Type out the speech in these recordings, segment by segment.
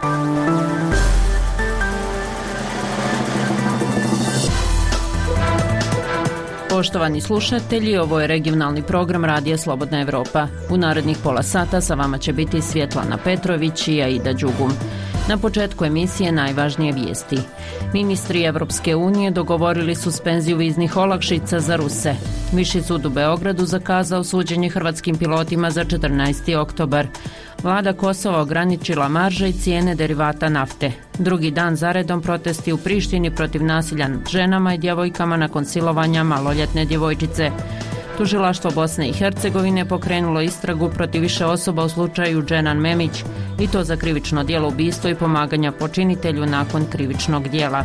Poštovani slušatelji, ovo je regionalni program Radija Slobodna Evropa. U narednih pola sata sa vama će biti Svjetlana Petrović i Aida Đugum. Na početku emisije najvažnije vijesti. Ministri Evropske unije dogovorili suspenziju viznih olakšica za Ruse. Viši sud u Beogradu zakazao suđenje hrvatskim pilotima za 14. oktobar. Vlada Kosova ograničila marže i cijene derivata nafte. Drugi dan zaredom protesti u Prištini protiv nasilja nad ženama i djevojkama nakon silovanja maloljetne djevojčice. Tužilaštvo Bosne i Hercegovine pokrenulo istragu protiv više osoba u slučaju Dženan Memić, i to za krivično djelo ubistva i pomaganja počinitelju nakon krivičnog djela.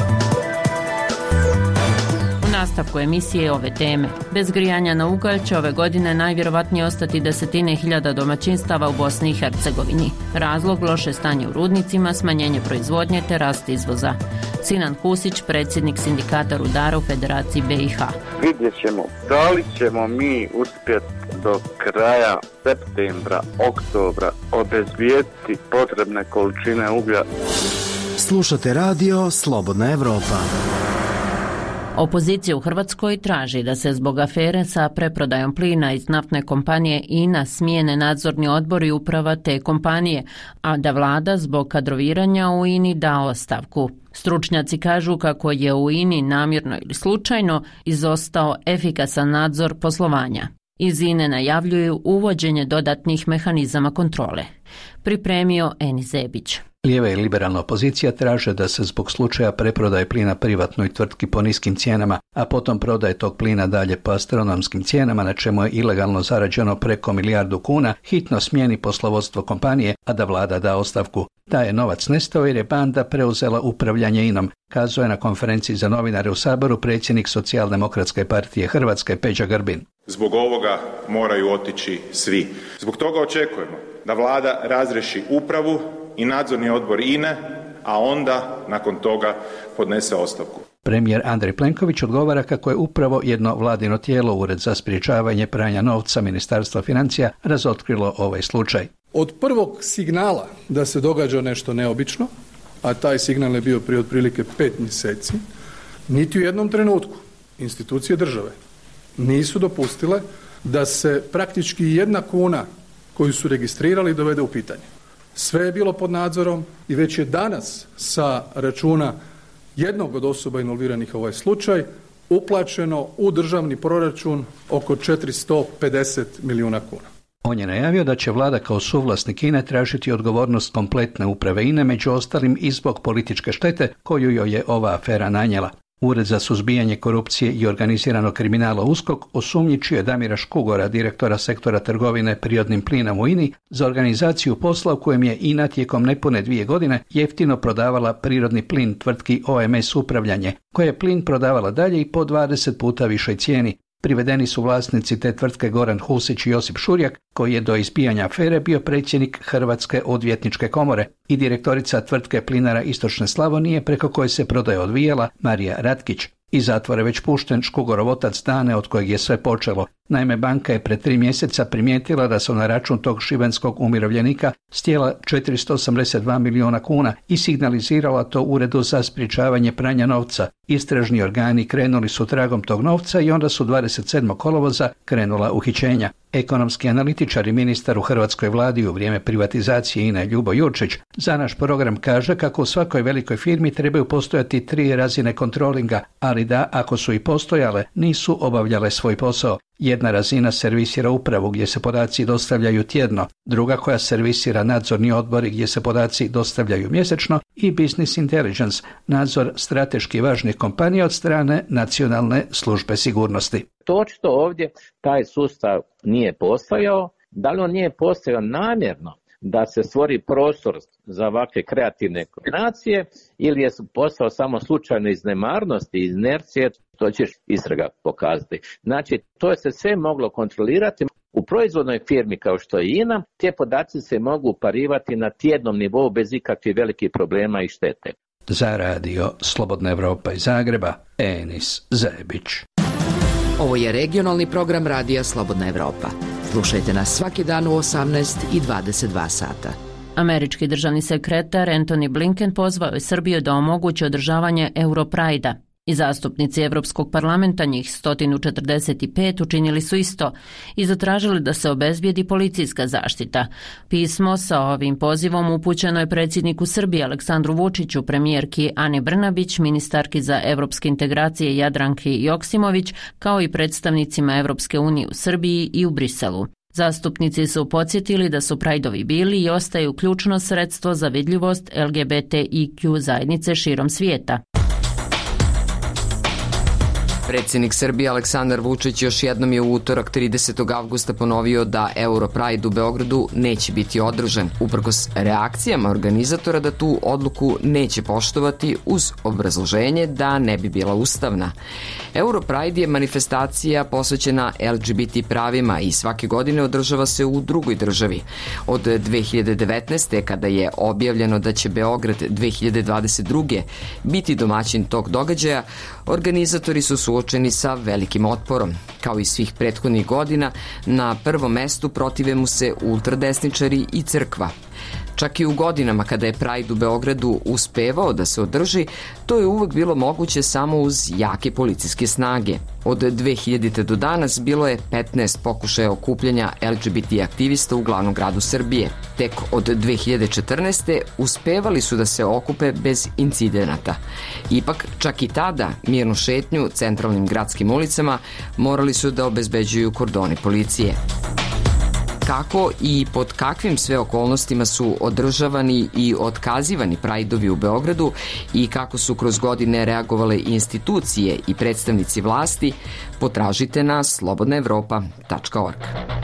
U nastavku emisije ove teme. Bez grijanja na ugalj će ove godine najvjerovatnije ostati desetine hiljada domaćinstava u Bosni i Hercegovini. Razlog loše stanje u rudnicima, smanjenje proizvodnje te rast izvoza. Sinan Husić, predsjednik sindikata rudara u Federaciji BiH. Vidjet ćemo da li ćemo mi uspjeti do kraja septembra, oktobra obezbijediti potrebne količine uglja. Slušate radio Slobodna Evropa. Opozicija u Hrvatskoj traži da se zbog afere sa preprodajom plina iz naftne kompanije INA smijene nadzorni odbor i uprava te kompanije, a da vlada zbog kadroviranja u INI da ostavku. Stručnjaci kažu kako je u INI namjerno ili slučajno izostao efikasan nadzor poslovanja. Iz INE najavljuju uvođenje dodatnih mehanizama kontrole. Pripremio Eni Zebić. Lijeva i liberalna opozicija traže da se zbog slučaja preprodaje plina privatnoj tvrtki po niskim cijenama, a potom prodaje tog plina dalje po astronomskim cijenama, na čemu je ilegalno zarađeno preko 1 milijardu kuna, hitno smijeni poslovodstvo kompanije, a da vlada da ostavku. Da je novac nestao jer je banda preuzela upravljanje INom, kazao je na konferenciji za novinare u Saboru predsjednik Socijaldemokratske partije Hrvatske Peđa Grbin. Zbog ovoga moraju otići svi. Zbog toga očekujemo da vlada razriješi upravu i nadzorni odbor INE, a onda nakon toga podnese ostavku. Premijer Andrej Plenković odgovara kako je upravo jedno vladino tijelo, Ured za sprječavanje pranja novca Ministarstva financija, razotkrilo ovaj slučaj. Od prvog signala da se događa nešto neobično, a taj signal je bio prije otprilike 5 mjeseci, niti u jednom trenutku institucije države nisu dopustile da se praktički 1 kuna koju su registrirali dovede u pitanje. Sve je bilo pod nadzorom i već je danas sa računa jednog od osoba involviranih u ovaj slučaj uplaćeno u državni proračun oko 450 milijuna kuna. On je najavio da će vlada kao suvlasnik INE tražiti odgovornost kompletne uprave INE, među ostalim i zbog političke štete koju joj je ova afera nanijela. Ured za suzbijanje korupcije i organiziranog kriminala USKOK osumnjičio je Damira Škugora, direktora sektora trgovine prirodnim plinom u INI, za organizaciju posla u kojem je INA tijekom nepune 2 godine jeftino prodavala prirodni plin tvrtki OMS Upravljanje, koja je plin prodavala dalje i po 20 puta višoj cijeni. Privedeni su vlasnici te tvrtke Goran Husić i Josip Šurjak, koji je do izbijanja afere bio predsjednik Hrvatske odvjetničke komore, i direktorica tvrtke Plinara Istočne Slavonije, preko koje se prodaja odvijala, Marija Ratkić. Iz zatvora je već pušten Škugorov otac Dane, od kojeg je sve počelo. Naime, banka je pred 3 mjeseca primijetila da su na račun tog šibenskog umirovljenika stjela 482 milijuna kuna i signalizirala to Uredu za sprječavanje pranja novca. Istražni organi krenuli su tragom tog novca i onda su 27. kolovoza krenula uhićenja. Ekonomski analitičar i ministar u hrvatskoj vladi u vrijeme privatizacije INA Ljubo Jurčić za naš program kaže kako u svakoj velikoj firmi trebaju postojati 3 razine kontrolinga, ali da, ako su i postojale, nisu obavljale svoj posao. Jedna razina servisira upravu gdje se podaci dostavljaju tjedno, druga koja servisira nadzorni odbor gdje se podaci dostavljaju mjesečno i business intelligence, nadzor strateški važnih kompanija od strane Nacionalne službe sigurnosti. To što ovdje taj sustav nije postojao, da li on nije postojao namjerno da se stvori prostor za ovakve kreativne kombinacije ili je postao samo slučajno iz nemarnosti, iz inercije, to će istraga pokazati. Znači, to se sve moglo kontrolirati. U proizvodnoj firmi kao što je INA, te podaci se mogu parivati na tjednom nivou bez ikakvih velikih problema i štete. Za radio Slobodna Evropa iz Zagreba, Enis Zebić. Ovo je regionalni program Radija Slobodna Evropa. Slušajte nas svaki dan u 18 i 22 sata. Američki državni sekretar Antony Blinken pozvao je Srbiju da omogući održavanje Europrajda. I zastupnici Evropskog parlamenta, njih 145, učinili su isto i zatražili da se obezbijedi policijska zaštita. Pismo sa ovim pozivom upućeno je predsjedniku Srbije Aleksandru Vučiću, premijerki Ani Brnabić, ministarki za evropske integracije Jadranki Joksimović, kao i predstavnicima Evropske unije u Srbiji i u Briselu. Zastupnici su podsjetili da su prajdovi bili i ostaju ključno sredstvo za vidljivost LGBTIQ zajednice širom svijeta. Predsjednik Srbije Aleksandar Vučić još jednom je u utorak 30. avgusta ponovio da Europride u Beogradu neće biti održan, uprkos reakcijama organizatora da tu odluku neće poštovati uz obrazloženje da ne bi bila ustavna. Europride je manifestacija posvećena LGBT pravima i svake godine održava se u drugoj državi. Od 2019. kada je objavljeno da će Beograd 2022. biti domaćin tog događaja, organizatori su suočeni sa velikim otporom. Kao i svih prethodnih godina, na prvom mestu protive mu se ultradesničari i crkva. Čak i u godinama kada je Pride u Beogradu uspevao da se održi, to je uvek bilo moguće samo uz jake policijske snage. Od 2000. do danas bilo je 15 pokušaja okupljanja LGBT aktivista u glavnom gradu Srbije. Tek od 2014. uspevali su da se okupe bez incidenata. Ipak, čak i tada, mirnu šetnju centralnim gradskim ulicama morali su da obezbeđuju kordoni policije. Kako i pod kakvim sve okolnostima su održavani i otkazivani prajdovi u Beogradu i kako su kroz godine reagovale institucije i predstavnici vlasti, potražite na slobodnaevropa.org.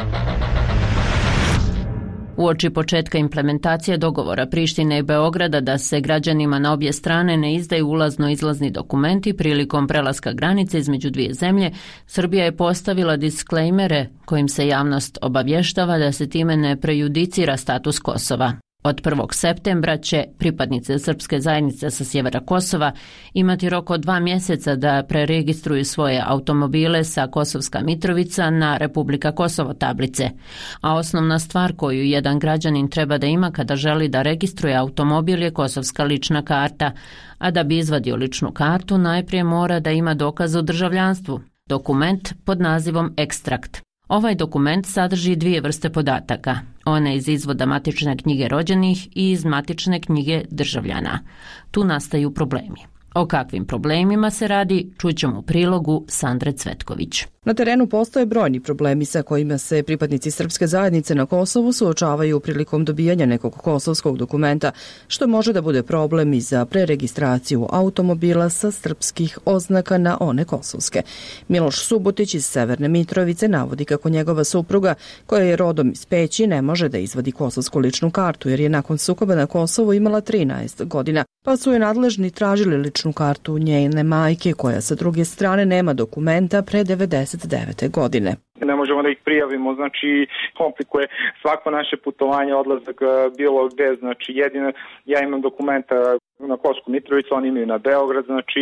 Uoči početka implementacije dogovora Prištine i Beograda da se građanima na obje strane ne izdaju ulazno-izlazni dokumenti prilikom prelaska granice između dvije zemlje, Srbija je postavila disklejmere kojim se javnost obavještava da se time ne prejudicira status Kosova. Od 1. septembra će pripadnice srpske zajednice sa sjevera Kosova imati rok od 2 mjeseca da preregistruju svoje automobile sa Kosovska Mitrovica na Republika Kosovo tablice. A osnovna stvar koju jedan građanin treba da ima kada želi da registruje automobil je kosovska lična karta, a da bi izvadio ličnu kartu najprije mora da ima dokaz o državljanstvu, dokument pod nazivom ekstrakt. Ovaj dokument sadrži 2 vrste podataka, one iz izvoda matične knjige rođenih i iz matične knjige državljana. Tu nastaju problemi. O kakvim problemima se radi, čućemo u prilogu Sandre Cvetković. Na terenu postoje brojni problemi sa kojima se pripadnici srpske zajednice na Kosovu suočavaju prilikom dobijanja nekog kosovskog dokumenta, što može da bude problem i za preregistraciju automobila sa srpskih oznaka na one kosovske. Miloš Subotić iz Severne Mitrovice navodi kako njegova supruga, koja je rodom iz Peći, ne može da izvadi kosovsku ličnu kartu jer je nakon sukoba na Kosovu imala 13 godina, pa su je nadležni tražili ličnu kartu njene majke, koja sa druge strane nema dokumenta pre 99. godine. Ne možemo da ih prijavimo, znači komplikuje svako naše putovanje, odlazak bilo gde, znači jedino ja imam dokumenta na Kosovsku Mitrovicu, oni imaju na Beograd, znači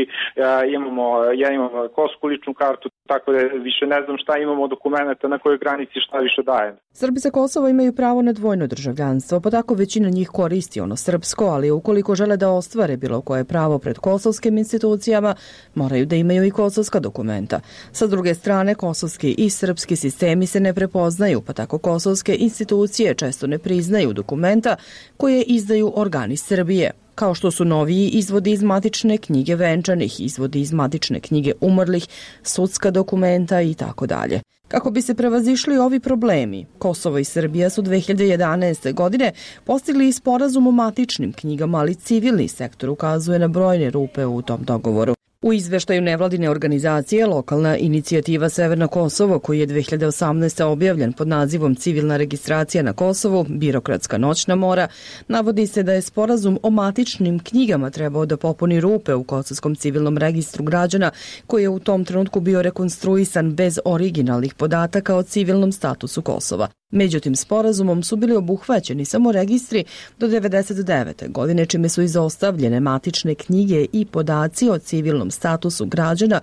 ja imam kosovsku ličnu kartu, tako da više ne znam šta imamo dokumenta na kojoj granici šta više dajem. Srbi sa Kosova imaju pravo na dvojno državljanstvo, pa tako većina njih koristi ono srpsko, ali ukoliko žele da ostvare bilo koje pravo pred kosovskim institucijama, moraju da imaju i kosovska dokumenta. Sa druge strane, kosovski i srpski sistemi se ne prepoznaju, pa tako kosovske institucije često ne priznaju dokumenta koje izdaju organi Srbije, kao što su noviji izvodi iz matične knjige venčanih, izvodi iz matične knjige umrlih, sudska dokumenta i tako dalje. Kako bi se prevazišli ovi problemi, Kosovo i Srbija su 2011. godine postigli sporazum o matičnim knjigama, ali civilni sektor ukazuje na brojne rupe u tom dogovoru. U izveštaju nevladine organizacije Lokalna inicijativa Severno Kosovo, koji je 2018. objavljen pod nazivom Civilna registracija na Kosovu, birokratska noćna mora, navodi se da je sporazum o matičnim knjigama trebao da popuni rupe u Kosovskom civilnom registru građana, koji je u tom trenutku bio rekonstruisan bez originalnih podataka o civilnom statusu Kosova. Međutim, sporazumom su bili obuhvaćeni samo registri do 1999. godine, čime su izostavljene matične knjige i podaci o civilnom statusu građana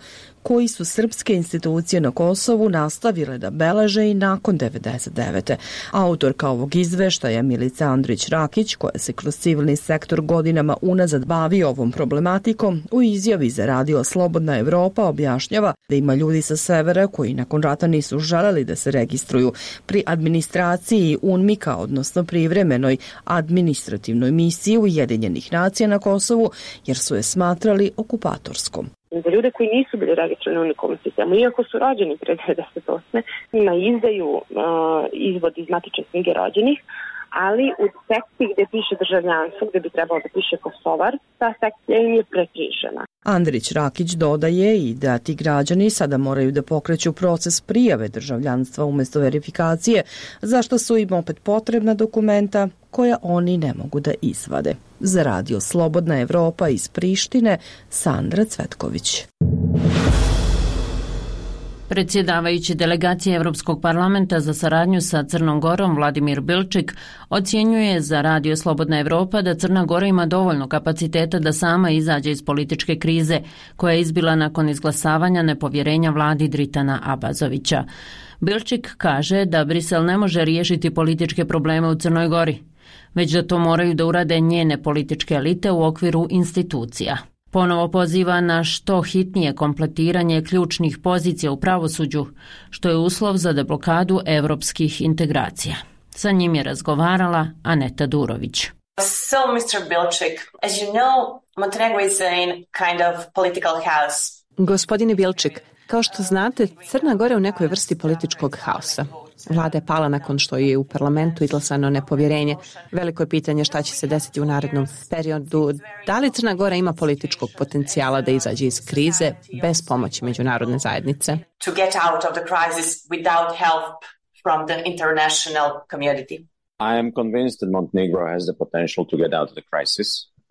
koji su srpske institucije na Kosovu nastavile da beleže i nakon 99. Autorka ovog izveštaja Milica Andrić-Rakić, koja se kroz civilni sektor godinama unazad bavi ovom problematikom, u izjavi za radio Slobodna Evropa objašnjava da ima ljudi sa severa koji nakon rata nisu želeli da se registruju pri administraciji UNMIK-a, odnosno privremenoj administrativnoj misiji Ujedinjenih nacija na Kosovu, jer su je smatrali okupatorskom. Za ljude koji nisu bili registrovani u unikom sistemu, iako su rođeni pre 98. njima izdaju izvod iz matične knjige rođenih, ali u sekciji gde piše državljanstvo, gde bi trebalo da piše Kosovar, ta sekcija im je prekrižena. Andrić-Rakić dodaje i da ti građani sada moraju da pokreću proces prijave državljanstva umjesto verifikacije, za što su im opet potrebna dokumenta koja oni ne mogu da izvade. Za radio Slobodna Evropa iz Prištine, Sandra Cvetković. Predsjedavajući delegacije Evropskog parlamenta za saradnju sa Crnom Gorom Vladimir Bilčik ocjenjuje za radio Slobodna Evropa da Crna Gora ima dovoljno kapaciteta da sama izađe iz političke krize koja je izbila nakon izglasavanja nepovjerenja vladi Dritana Abazovića. Bilčik kaže da Brisel ne može riješiti političke probleme u Crnoj Gori, već da to moraju da urade njene političke elite u okviru institucija. Ponovo poziva na što hitnije kompletiranje ključnih pozicija u pravosuđu, što je uslov za deblokadu evropskih integracija. Sa njim je razgovarala Aneta Durović. So, Mr. Bilčik, as you know, Montenegro is in kind of political chaos. Gospodine Bilčik, kao što znate, Crna Gora je u nekoj vrsti političkog haosa. Vlada je pala nakon što je u parlamentu izglasano nepovjerenje. Veliko je pitanje šta će se desiti u narednom periodu. Da li Crna Gora ima političkog potencijala da izađe iz krize bez pomoći međunarodne zajednice? To get out of the crisis without help from the international community. I am convinced that Montenegro has the potential to get out of the crisis.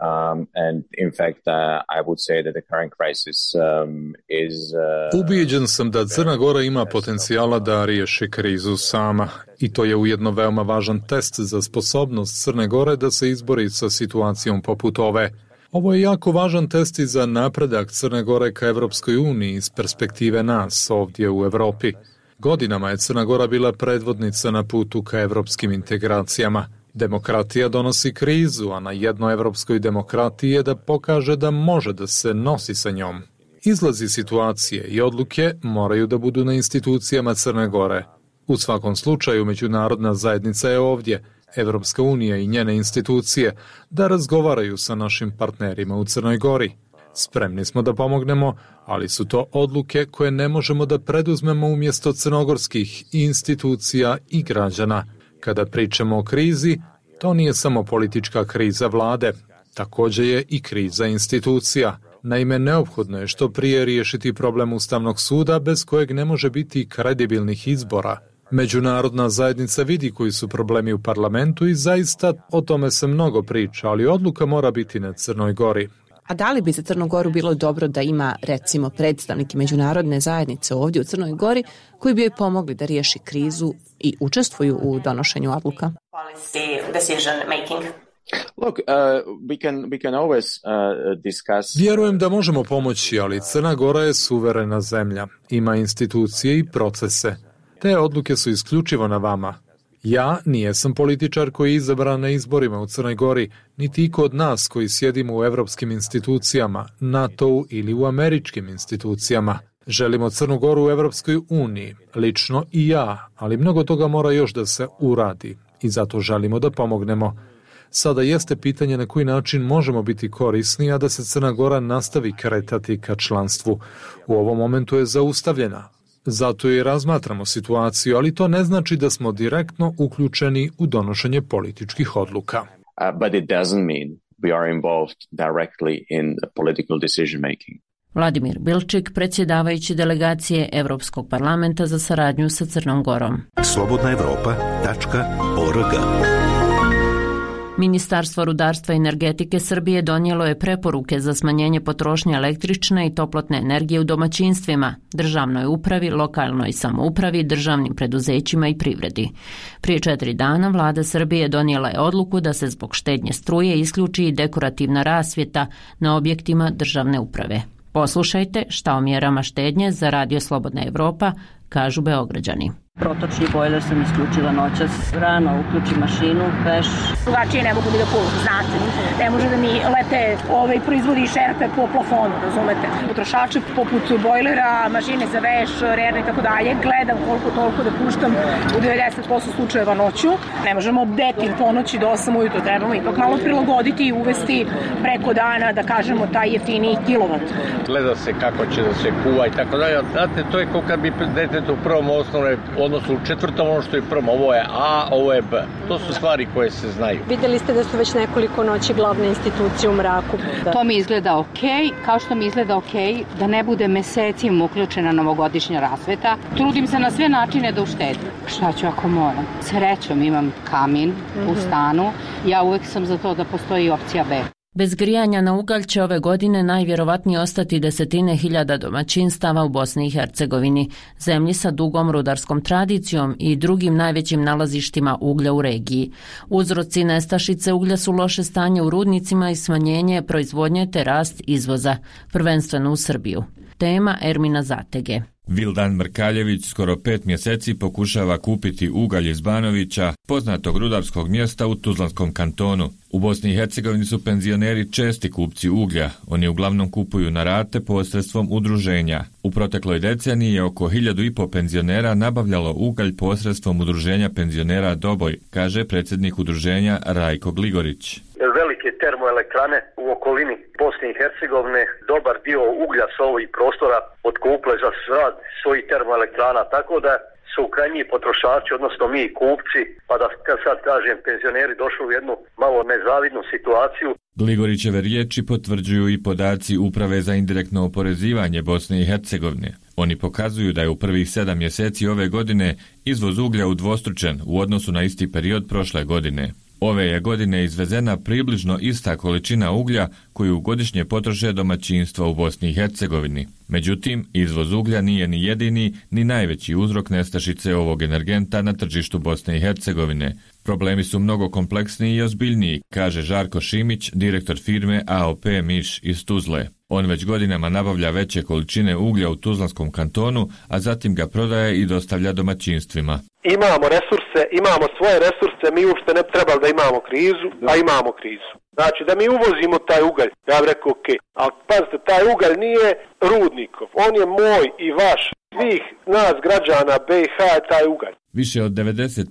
And in fact, I would say that the current crisis is... Ubijeđen sam da Crna Gora ima potencijala da riješi krizu sama i to je ujedno veoma važan test za sposobnost Crne Gore da se izbori sa situacijom poput ove. Ovo je jako važan test i za napredak Crne Gore ka Evropskoj uniji iz perspektive nas ovdje u Evropi. Godinama je Crna Gora bila predvodnica na putu ka evropskim integracijama. Demokratija donosi krizu, a na jednoj evropskoj demokratiji je da pokaže da može da se nosi sa njom. Izlazi situacije i odluke moraju da budu na institucijama Crne Gore. U svakom slučaju, međunarodna zajednica je ovdje, Evropska unija i njene institucije, da razgovaraju sa našim partnerima u Crnoj Gori. Spremni smo da pomognemo, ali su to odluke koje ne možemo da preduzmemo umjesto crnogorskih institucija i građana. Kada pričamo o krizi, to nije samo politička kriza vlade, također je i kriza institucija. Naime, neophodno je što prije riješiti problem Ustavnog suda bez kojeg ne može biti kredibilnih izbora. Međunarodna zajednica vidi koji su problemi u parlamentu i zaista o tome se mnogo priča, ali odluka mora biti na Crnoj Gori. A da li bi za Crnu Goru bilo dobro da ima, recimo, predstavnike međunarodne zajednice ovdje u Crnoj Gori koji bi joj pomogli da riješi krizu i učestvuju u donošenju odluka? Look, we can always discuss... Vjerujem da možemo pomoći, ali Crna Gora je suverena zemlja. Ima institucije i procese. Te odluke su isključivo na vama. Ja nijesam političar koji je izabran na izborima u Crnoj Gori, niti iko od nas koji sjedimo u evropskim institucijama, NATO-u ili u američkim institucijama. Želimo Crnu Goru u Evropskoj uniji, lično i ja, ali mnogo toga mora još da se uradi i zato želimo da pomognemo. Sada jeste pitanje na koji način možemo biti korisni, a da se Crna Gora nastavi kretati ka članstvu. U ovom momentu je zaustavljena. Zato i razmatramo situaciju, ali to ne znači da smo direktno uključeni u donošenje političkih odluka. But it doesn't mean we are involved directly in political decision making. Vladimir Bilčik, predsjedavajući delegacije Evropskog parlamenta za saradnju sa Crnom Gorom. slobodnaevropa.org. Ministarstvo rudarstva i energetike Srbije donijelo je preporuke za smanjenje potrošnje električne i toplotne energije u domaćinstvima, državnoj upravi, lokalnoj samoupravi, državnim preduzećima i privredi. Prije 4 dana vlada Srbije donijela je odluku da se zbog štednje struje isključi i dekorativna rasvjeta na objektima državne uprave. Poslušajte šta o mjerama štednje za Radio Slobodna Evropa kažu Beograđani. Protočni bojler sam isključila noćas, rano uključim mašinu, peš. Drugačije ne mogu mi da kuvam, znate. Ne može da mi lete proizvodi i šerpe po plafonu, razumete. Potrošače poput bojlera, mašine za veš, rerne i tako dalje, gledam koliko toliko da puštam u 90% slučajeva noću. Ne možemo bdeti po noći do 8 ujutro, trebamo ipak malo prilagoditi i uvesti preko dana, da kažemo, taj jeftiniji kilovat. Gleda se kako će da se kuva i tako dalje. Znate, to je kao kad bi detetu u prvom osnovne odnosno u četvrtom ono što je prvom, ovo je A, ovo je B. To su stvari koje se znaju. Videli ste da su već nekoliko noći glavne institucije u mraku. To mi izgleda okej, kao što mi izgleda okej da ne bude mesecima uključena novogodišnja rasveta. Trudim se na sve načine da uštedim. Šta ću ako moram? Srećom imam kamin u stanu. Ja uvek sam za to da postoji opcija B. Bez grijanja na ugalj će ove godine najvjerovatnije ostati desetine hiljada domaćinstava u Bosni i Hercegovini, zemlji sa dugom rudarskom tradicijom i drugim najvećim nalazištima uglja u regiji. Uzroci nestašice uglja su loše stanje u rudnicima i smanjenje proizvodnje te rast izvoza, prvenstveno u Srbiju. Tema Ermina Zatege. Vildan Mrkaljević skoro 5 mjeseci pokušava kupiti ugalj iz Banovića, poznatog rudarskog mjesta u Tuzlanskom kantonu. U Bosni i Hercegovini su penzioneri česti kupci uglja. Oni uglavnom kupuju na rate posredstvom udruženja. U protekloj deceniji je oko 1500 penzionera nabavljalo ugalj posredstvom udruženja penzionera Doboj, kaže predsjednik udruženja Rajko Gligorić. Velike termoelektrane u okolini Bosne i Hercegovine, dobar dio uglja s ovih prostora otkupile za rad svojih termoelektrana, tako da su krajnji potrošači, odnosno mi kupci, pa da sad kažem penzioneri došli u jednu malo nezavidnu situaciju. Gligorićeve riječi potvrđuju i podaci Uprave za indirektno oporezivanje Bosne i Hercegovine. Oni pokazuju da je u prvih 7 mjeseci ove godine izvoz uglja udvostručen u odnosu na isti period prošle godine. Ove je godine izvezena približno ista količina uglja koju godišnje potroše domaćinstva u Bosni i Hercegovini. Međutim, izvoz uglja nije ni jedini ni najveći uzrok nestašice ovog energenta na tržištu Bosne i Hercegovine. Problemi su mnogo kompleksniji i ozbiljniji, kaže Žarko Šimić, direktor firme AOP Miš iz Tuzle. On već godinama nabavlja veće količine uglja u Tuzlanskom kantonu, a zatim ga prodaje i dostavlja domaćinstvima. Imamo resurse, imamo svoje resurse, mi uopšte ne trebali da imamo krizu, a imamo krizu. Znači da mi uvozimo taj ugalj, ja bih rekao ok, ali pazite, taj ugalj nije rudnikov, on je moj i vaš, svih nas građana BiH je taj ugalj. Više od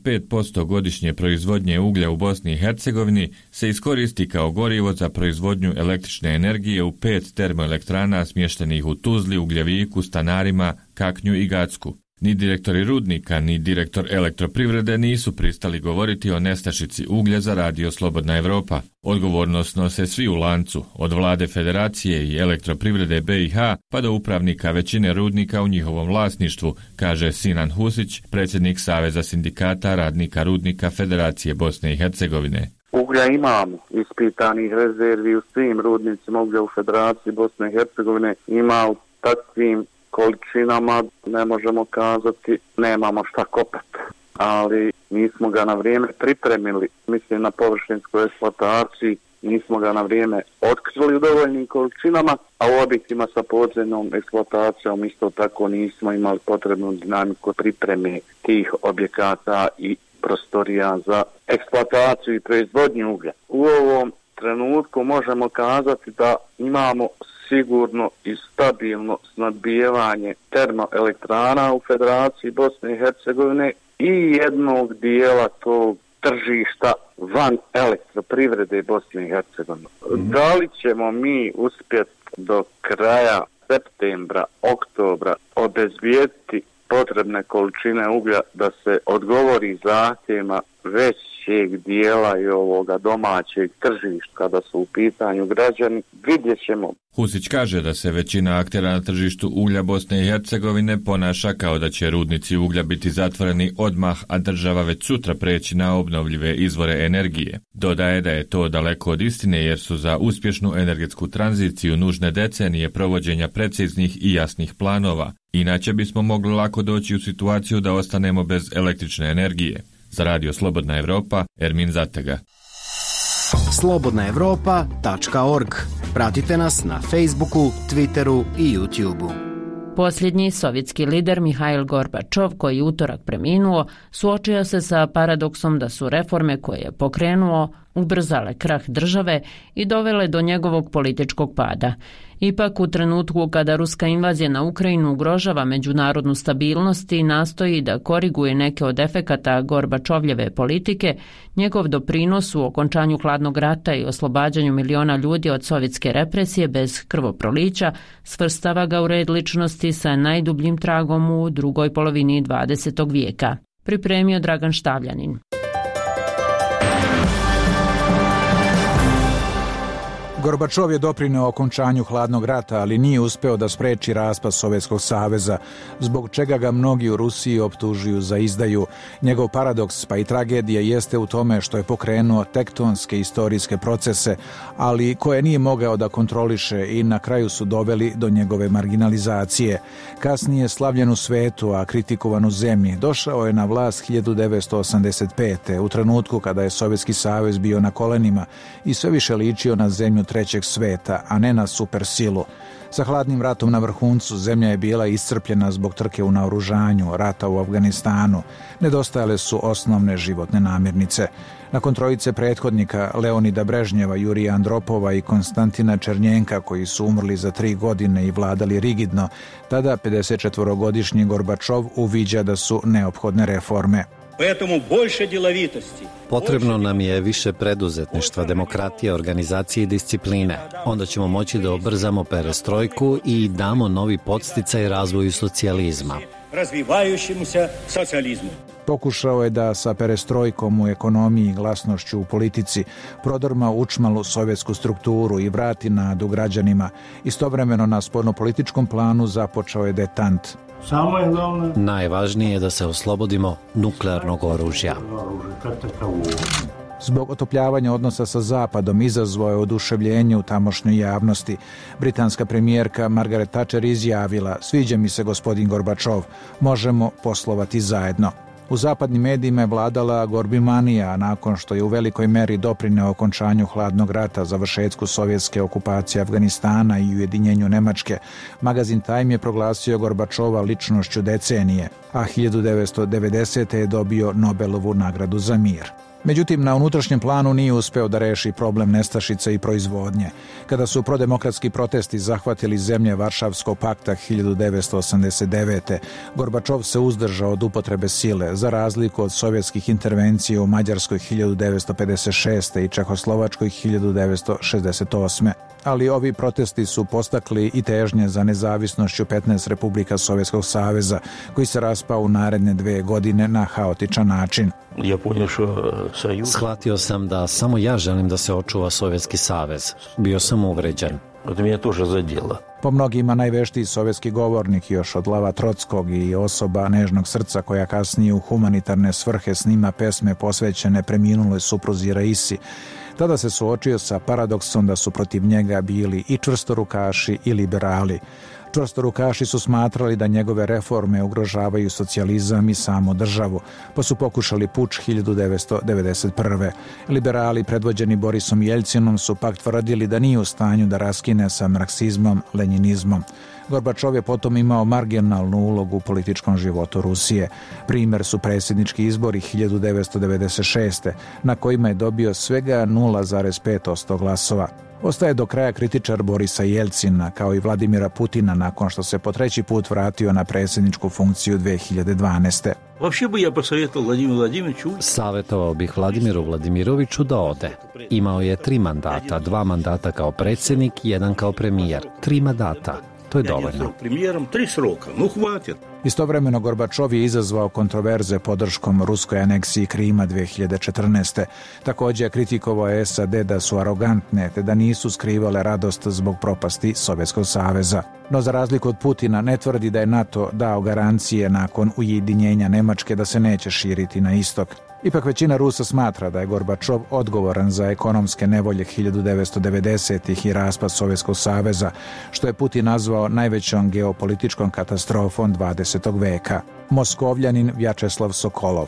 95% godišnje proizvodnje uglja u Bosni i Hercegovini se iskoristi kao gorivo za proizvodnju električne energije u 5 termoelektrana smještenih u Tuzli, Ugljeviku, Stanarima, Kaknju i Gacku. Ni direktori rudnika, ni direktor elektroprivrede nisu pristali govoriti o nestašici uglja za Radio Slobodna Evropa. Odgovornost nose svi u lancu, od vlade federacije i elektroprivrede BiH pa do upravnika većine rudnika u njihovom vlasništvu, kaže Sinan Husić, predsjednik Saveza sindikata radnika rudnika Federacije Bosne i Hercegovine. Uglja imamo, ispitanih rezervi u svim rudnicima uglja u Federaciji Bosne i Hercegovine, ima u takvim količinama, ne možemo kazati, nemamo šta kopati, ali nismo ga na vrijeme pripremili, mislim na površinskoj eksploataciji, nismo ga na vrijeme otkrili u dovoljnim količinama, a u objektima sa podzemnom eksploatacijom isto tako nismo imali potrebnu dinamiku pripreme tih objekata i prostorija za eksploataciju i proizvodnju uglja. U ovom trenutku možemo kazati da imamo sigurno i stabilno snadbijevanje termoelektrana u Federaciji Bosne i Hercegovine i jednog dijela tog tržišta van elektroprivrede Bosne i Hercegovine. Da li ćemo mi uspjeti do kraja septembra, oktobra obezbijediti potrebne količine uglja da se odgovori zahtjevima većeg dijela i ovoga domaćeg tržišta kada su u pitanju građani, vidjet ćemo. Husić kaže da se većina aktera na tržištu uglja Bosne i Hercegovine ponaša kao da će rudnici uglja biti zatvoreni odmah, a država već sutra preći na obnovljive izvore energije. Dodaje da je to daleko od istine jer su za uspješnu energetsku tranziciju nužne decenije provođenja preciznih i jasnih planova. Inače bismo mogli lako doći u situaciju da ostanemo bez električne energije. Za Radio Slobodna Evropa, Ermin Zatega. slobodnaevropa.org Pratite nas na Facebooku, Twitteru i YouTubeu. Posljednji sovjetski lider Mihail Gorbačov, koji je utorak preminuo, suočio se sa paradoksom da su reforme koje je pokrenuo ubrzale krah države i dovele do njegovog političkog pada. Ipak, u trenutku kada ruska invazija na Ukrajinu ugrožava međunarodnu stabilnost i nastoji da koriguje neke od efekata Gorbačovljeve politike, njegov doprinos u okončanju hladnog rata i oslobađanju miliona ljudi od sovjetske represije bez krvoprolića svrstava ga u red ličnosti sa najdubljim tragom u drugoj polovini 20. vijeka. Pripremio Dragan Štavljanin. Gorbačov je doprineo okončanju hladnog rata, ali nije uspeo da spreči raspad Sovjetskog saveza, zbog čega ga mnogi u Rusiji optužuju za izdaju. Njegov paradoks pa i tragedija jeste u tome što je pokrenuo tektonske istorijske procese, ali koje nije mogao da kontroliše i na kraju su doveli do njegove marginalizacije. Kasnije slavljen u svetu, a kritikovan u zemlji, došao je na vlast 1985. u trenutku kada je Sovjetski savez bio na kolenima i sve više ličio na zemlju trećeg sveta, a ne na supersilu. Sa hladnim ratom na vrhuncu zemlja je bila iscrpljena zbog trke u naoružanju, rata u Afganistanu. Nedostajale su osnovne životne namirnice. Nakon trojice prethodnika Leonida Brežnjeva, Jurija Andropova i Konstantina Černjenka, koji su umrli za 3 godine i vladali rigidno, tada 54-godišnji Gorbačov uviđa da su neophodne reforme. Potrebno nam je više preduzetništva, demokratije, organizacije i discipline. Onda ćemo moći da obrzamo perestrojku i damo novi podsticaj razvoju socijalizma. Pokušao je da sa perestrojkom u ekonomiji i glasnošću u politici prodrma učmalu sovjetsku strukturu i vrati nadu građanima. Istovremeno na spoljnopolitičkom planu započeo je detant. Najvažnije je da se oslobodimo nuklearnog oružja. Zbog otopljavanja odnosa sa Zapadom izazvao je oduševljenje u tamošnjoj javnosti. Britanska premijerka Margaret Thatcher izjavila: "Sviđa mi se gospodin Gorbačov, možemo poslovati zajedno." U zapadnim medijima je vladala gorbimanija, nakon što je u velikoj meri doprineo okončanju hladnog rata, završetku sovjetske okupacije Afganistana i ujedinjenju Nemačke. Magazin Time je proglasio Gorbačova ličnošću decenije, a 1990. je dobio Nobelovu nagradu za mir. Međutim, na unutrašnjem planu nije uspeo da reši problem nestašice i proizvodnje. Kada su prodemokratski protesti zahvatili zemlje Varšavskog pakta 1989. Gorbačov se uzdržao od upotrebe sile, za razliku od sovjetskih intervencija u Mađarskoj 1956. i Čehoslovačkoj 1968. Ali ovi protesti su postakli i težnje za nezavisnošću 15 republika Sovjetskog saveza, koji se raspao u naredne 2 godine na haotičan način. Shvatio sam da samo ja želim da se očuva Sovjetski savez. Bio sam uvređen. Po mnogima najveštiji sovjetski govornik još od Lava Trotskog i osoba nežnog srca koja kasnije u humanitarne svrhe snima pesme posvećene preminuloj supruzi Raisi. Tada se suočio sa paradoksom da su protiv njega bili i čvrstorukaši i liberali. Čvrstorukaši su smatrali da njegove reforme ugrožavaju socijalizam i samu državu, pa su pokušali puč 1991. Liberali predvođeni Borisom Jeljcinom su pak tvrdili da nije u stanju da raskine sa marksizmom, lenjinizmom. Gorbačov je potom imao marginalnu ulogu u političkom životu Rusije. Primjer su predsjednički izbori 1996. na kojima je dobio svega 0,5% glasova. Ostaje do kraja kritičar Borisa Jeljcina, kao i Vladimira Putina, nakon što se po 3. put vratio na predsjedničku funkciju 2012. Savjetovao bih Vladimiru Vladimiroviću da ode. Imao je 3 mandata, 2 mandata kao predsjednik, 1 kao premijer. 3 mandata. To je dovoljno. Istovremeno Gorbačov je izazvao kontroverze podrškom ruskoj aneksiji Krima 2014. Također je kritikovao SAD da su arogantne te da nisu skrivale radost zbog propasti Sovjetskog saveza. No za razliku od Putina ne tvrdi da je NATO dao garancije nakon ujedinjenja Nemačke da se neće širiti na istok. Ipak većina Rusa smatra da je Gorbačov odgovoran za ekonomske nevolje 1990-ih i raspad Sovjetskog saveza, što je Putin nazvao najvećom geopolitičkom katastrofom 20. veka. Moskovljanin Vjačeslav Sokolov.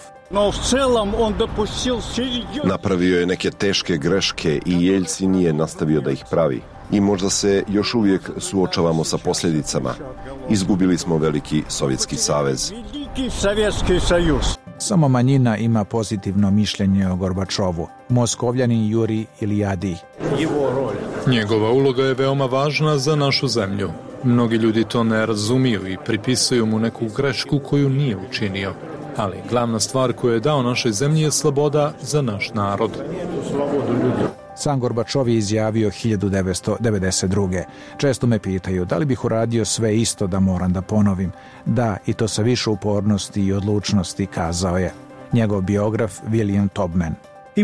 Napravio je neke teške greške i Jeljcin je nastavio da ih pravi. i možda se još uvijek suočavamo sa posljedicama. Izgubili smo veliki Sovjetski savez. Samo manjina ima pozitivno mišljenje o Gorbačovu. Moskovljanin Juri Ilijadi. Njegova uloga je veoma važna za našu zemlju. Mnogi ljudi to ne razumiju i pripisuju mu neku grešku koju nije učinio. Ali glavna stvar koju je dao našoj zemlji je sloboda za naš narod. Sam Gorbačov je izjavio 1992. Često me pitaju da li bih uradio sve isto da moram da ponovim. Da, i to sa više upornosti i odlučnosti, kazao je. Njegov biograf William Tobman.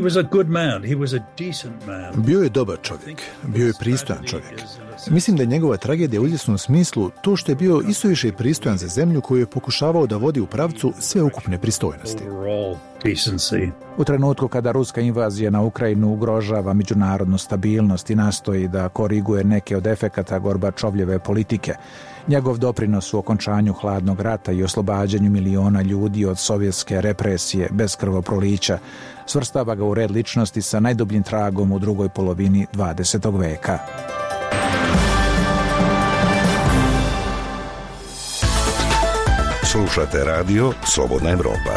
Bio je dobar čovjek, bio je pristojan čovjek. Mislim da je njegova tragedija u izvjesnom smislu to što je bio istoviše pristojan za zemlju koju je pokušavao da vodi u pravcu sveukupne pristojnosti. U trenutku kada ruska invazija na Ukrajinu ugrožava međunarodnu stabilnost i nastoji da koriguje neke od efekata Gorbačovljeve politike, njegov doprinos u okončanju hladnog rata i oslobađanju miliona ljudi od sovjetske represije bez krvoprolića svrstava ga u red ličnosti sa najdubljim tragom u drugoj polovini 20. veka. Slušate radio Slobodna Evropa.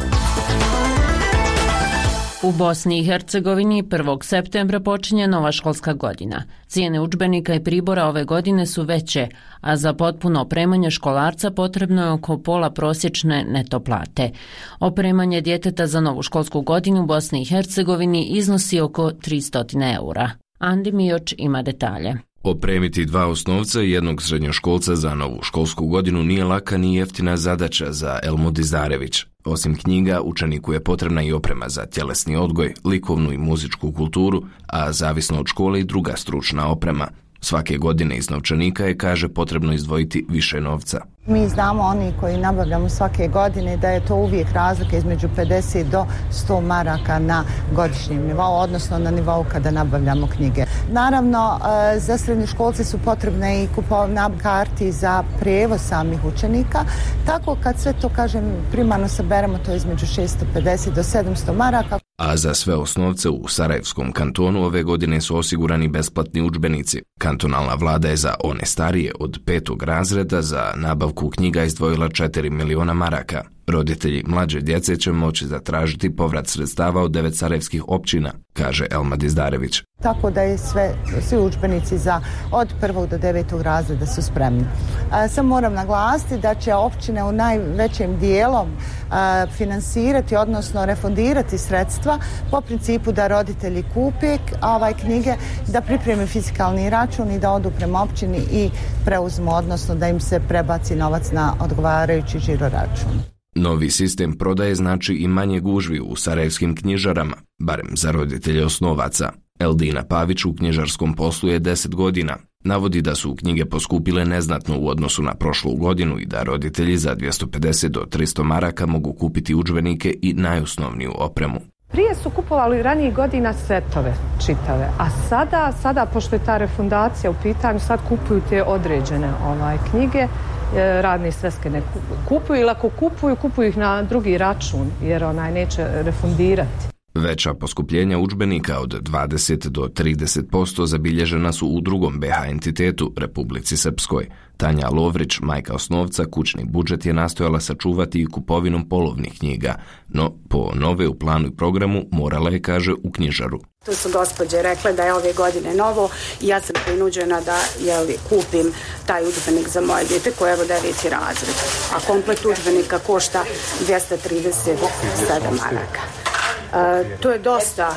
U Bosni i Hercegovini 1. septembra počinje nova školska godina. Cijene udžbenika i pribora ove godine su veće, a za potpuno opremanje školarca potrebno je oko pola prosječne neto plate. Opremanje djeteta za novu školsku godinu u Bosni i Hercegovini iznosi oko 300 eura. Andi Mioč ima detalje. Opremiti 2 osnovca i 1 srednjoškolca za novu školsku godinu nije laka ni jeftina zadaća za Elmu Dizarević. Osim knjiga, učeniku je potrebna i oprema za tjelesni odgoj, likovnu i muzičku kulturu, a zavisno od škole i druga stručna oprema. Svake godine iz novčanika je, kaže, potrebno izdvojiti više novca. Mi znamo, oni koji nabavljamo svake godine, da je to uvijek razlika između 50 do 100 maraka na godišnjem nivou, odnosno na nivou kada nabavljamo knjige. Naravno, za srednjoškolce su potrebne i kupovna karti za prijevoz samih učenika, tako kad sve to, kažem, primarno saberemo, to je između 650 do 700 maraka. A za sve osnovce u Sarajevskom kantonu ove godine su osigurani besplatni udžbenici. Kantonalna vlada je za one starije od 5. razreda za nabavku knjiga izdvojila 4 miliona maraka. Roditelji mlađe djece će moći zatražiti povrat sredstava od 9 sarajevskih općina, kaže Elma Dizdarević. Tako da je svi udžbenici od 1. do 9. razreda su spremni. Samo moram naglasiti da će općine u najvećem dijelom finansirati, odnosno refundirati sredstva po principu da roditelji kupe knjige, da pripreme fiskalni račun i da odu prema općini i preuzmu, odnosno da im se prebaci novac na odgovarajući žiroračun. Novi sistem prodaje znači i manje gužvi u sarajevskim knjižarama, barem za roditelje osnovaca. Eldina Pavić u knjižarskom poslu je 10 godina. Navodi da su knjige poskupile neznatno u odnosu na prošlu godinu i da roditelji za 250 do 300 maraka mogu kupiti udžbenike i najosnovniju opremu. Prije su kupovali ranijih godina setove čitave, a sada pošto je ta refundacija u pitanju, sad kupuju te određene knjige, radne sveske ne kupuju, ili ako kupuju ih na drugi račun, jer neće refundirati. Veća poskupljenja udžbenika od 20 do 30% zabilježena su u drugom BH entitetu, Republici Srpskoj. Tanja Lovrić, majka osnovca, kućni budžet je nastojala sačuvati i kupovinom polovnih knjiga, no po nove u planu i programu morala je, kaže, u knjižaru. Tu su gospođe rekle da je ove godine novo i ja sam prinuđena da kupim taj udžbenik za moje dijete koje je 9. razred, a komplet udžbenika košta 237 maraka. To je dosta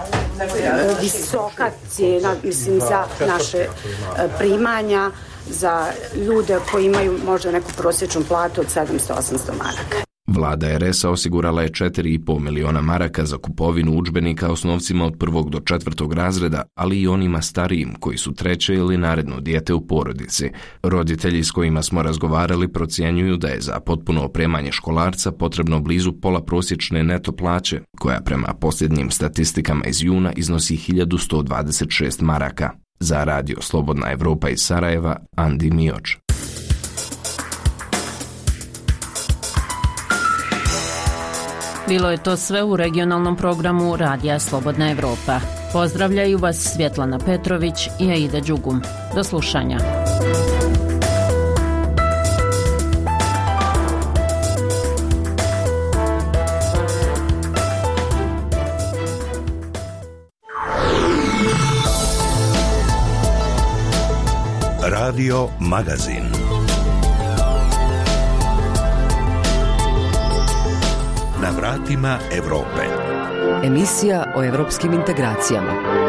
visoka cijena, mislim, za naše primanja, za ljude koji imaju možda neku prosječnu platu od 700-800 maraka. Vlada RS osigurala je 4,5 miliona maraka za kupovinu udžbenika osnovcima od 1. do 4. razreda, ali i onima starijim koji su 3. ili naredno dijete u porodici. Roditelji s kojima smo razgovarali procjenjuju da je za potpuno opremanje školarca potrebno blizu pola prosječne neto plaće, koja prema posljednjim statistikama iz juna iznosi 1126 maraka. Za radio Slobodna Evropa iz Sarajeva, Andi Mioč. Bilo je to sve u regionalnom programu Radija Slobodna Evropa. Pozdravljaju vas Svjetlana Petrović i Aida Đugum. Do slušanja. Radio Magazin. Na vratima Evrope. Emisija o evropskim integracijama.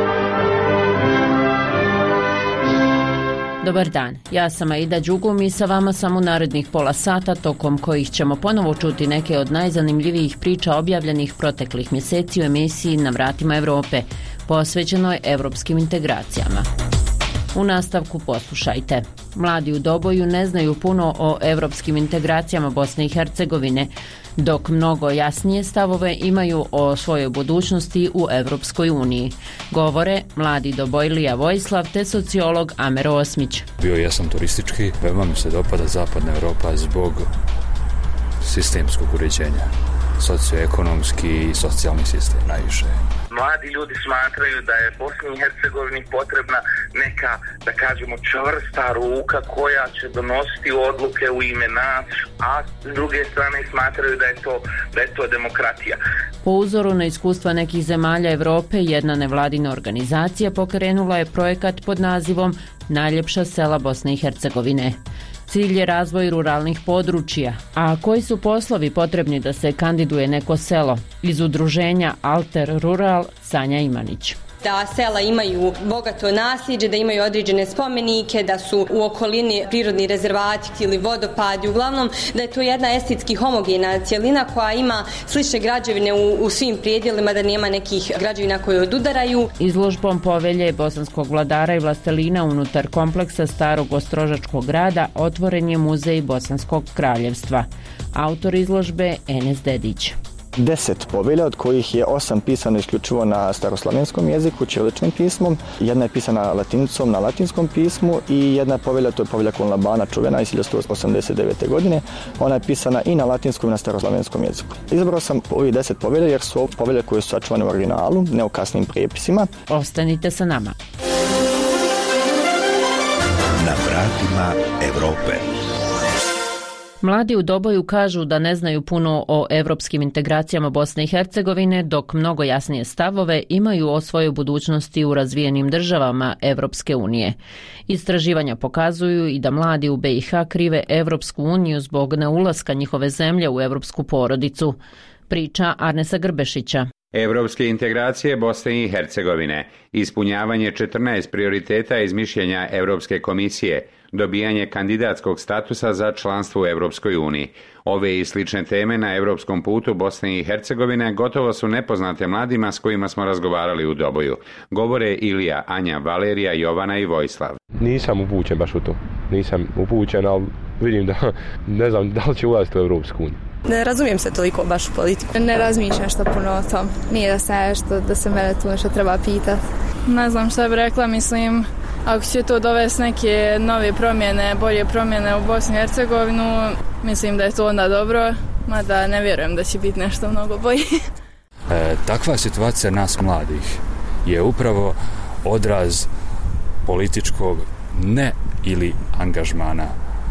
Dobar dan, ja sam Aida Đugum i sa vama sam u narednih pola sata, tokom kojih ćemo ponovo čuti neke od najzanimljivijih priča objavljenih proteklih mjeseci u emisiji Na vratima Evrope, posvećenoj evropskim integracijama. U nastavku poslušajte. Mladi u Doboju ne znaju puno o evropskim integracijama Bosne i Hercegovine, dok mnogo jasnije stavove imaju o svojoj budućnosti u Evropskoj uniji. Govore mladi Dobojlija Vojislav te sociolog Amer Osmić. Bio jesam turistički, veoma mi se dopada zapadna Evropa zbog sistemskog uređenja. Socioekonomski i socijalni sistem najviše. Mladi ljudi smatraju da je Bosni i Hercegovini potrebna neka, da kažemo, čvrsta ruka koja će donositi odluke u ime nas, a s druge strane smatraju da je to demokratija. Po uzoru na iskustva nekih zemalja Evrope, jedna nevladina organizacija pokrenula je projekat pod nazivom Najljepša sela Bosne i Hercegovine. Cilj je razvoj ruralnih područja. A koji su poslovi potrebni da se kandiduje neko selo? Iz udruženja Alter Rural, Sanja Imanić. Da sela imaju bogato nasljeđe, da imaju određene spomenike, da su u okolini prirodni rezervati ili vodopadi, uglavnom da je to jedna estetski homogena cjelina koja ima slične građevine u svim prijedjelima, da nema nekih građevina koje odudaraju. Izložbom povelje bosanskog vladara i vlastelina unutar kompleksa starog ostrožačkog grada otvoren je muzej Bosanskog kraljevstva. Autor izložbe Enes Dedić. 10 povelja, od kojih je 8 pisano isključivo na staroslavenskom jeziku, ćiriličnim pismom, jedna je pisana latinicom na latinskom pismu i jedna povelja, to je povelja Kolnabana, čuvena iz 1189. godine, ona je pisana i na latinskom i na staroslavenskom jeziku. Izabrao sam ovih 10 povelja jer su povelje koje su sačuvane u originalu, ne u kasnim prijepisima. Ostanite sa nama. Na vratima Evrope. Mladi u Doboju kažu da ne znaju puno o evropskim integracijama Bosne i Hercegovine, dok mnogo jasnije stavove imaju o svojoj budućnosti u razvijenim državama Evropske unije. Istraživanja pokazuju i da mladi u BiH krive Evropsku uniju zbog neulaska njihove zemlje u evropsku porodicu. Priča Arnesa Grbešića. Evropske integracije Bosne i Hercegovine, ispunjavanje 14 prioriteta iz mišljenja Evropske komisije, dobijanje kandidatskog statusa za članstvo u Evropskoj uniji. Ove i slične teme na evropskom putu Bosne i Hercegovine gotovo su nepoznate mladima s kojima smo razgovarali u Doboju. Govore Ilija, Anja, Valerija, Jovana i Vojislav. Nisam upućen baš u to. Nisam upućen, ali vidim da ne znam da li će ulaziti u Evropsku uniju. Ne razumijem se toliko baš u politiku. Ne razmišljam što puno o tom. Nije da se mene tu nešto treba pitati. Ne znam šta bih rekla, mislim, ako će to dovesti neke nove promjene, bolje promjene u Bosni i Hercegovinu, mislim da je to onda dobro, mada ne vjerujem da će biti nešto mnogo bolje. Takva situacija nas mladih je upravo odraz političkog ne ili angažmana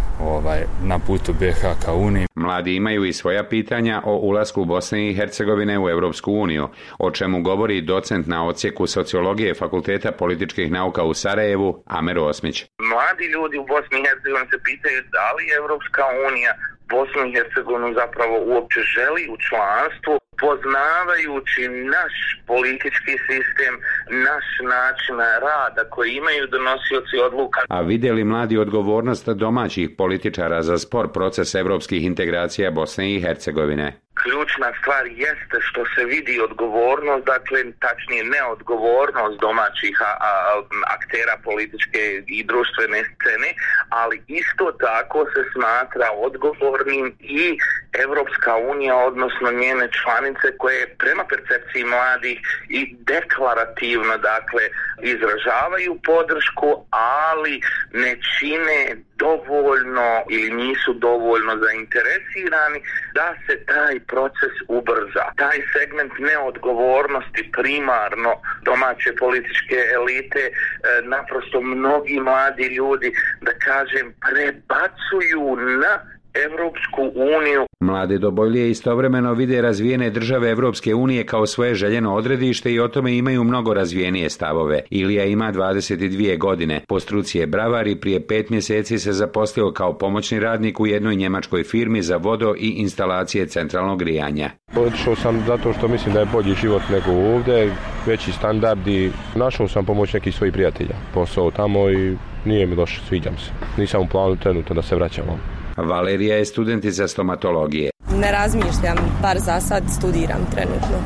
na putu BiH ka Uniji. Mladi imaju i svoja pitanja o ulasku Bosne i Hercegovine u Evropsku uniju, o čemu govori docent na odsjeku sociologije Fakulteta političkih nauka u Sarajevu, Amer Osmić. Mladi ljudi u Bosni i Hercegovini se pitaju da li Evropska unija Bosnu i Hercegovinu zapravo uopće želi u članstvu, poznavajući naš politički sistem, naš način rada koji imaju donosioci odluka. A vide li mladi odgovornost domaćih političara za spor proces evropskih integracija Bosne i Hercegovine? Ključna stvar jeste što se vidi odgovornost, dakle tačnije neodgovornost domaćih aktera političke i društvene scene, ali isto tako se smatra odgovornim i Evropska unija, odnosno njene članice članice koje prema percepciji mladih i deklarativno dakle izražavaju podršku, ali ne čine dovoljno ili nisu dovoljno zainteresirani da se taj proces ubrza. Taj segment neodgovornosti primarno domaće političke elite naprosto mnogi mladi ljudi, da kažem, prebacuju na Evropsku uniju. Mlade Dobojlije istovremeno vide razvijene države Evropske unije kao svoje željeno odredište i o tome imaju mnogo razvijenije stavove. Ilija ima 22 godine. Po struci je bravar i prije 5 mjeseci se zaposlio kao pomoćni radnik u jednoj njemačkoj firmi za vodo i instalacije centralnog grijanja. Otišao sam zato što mislim da je bolji život nego ovdje, veći standardi. Našao sam pomoć nekih svojih prijatelja. Posao tamo i nije mi došlo, sviđam se. Nisam u planu trenutno da se vraćam. Valerija je studentica stomatologije. Ne razmišljam, bar za sad studiram trenutno.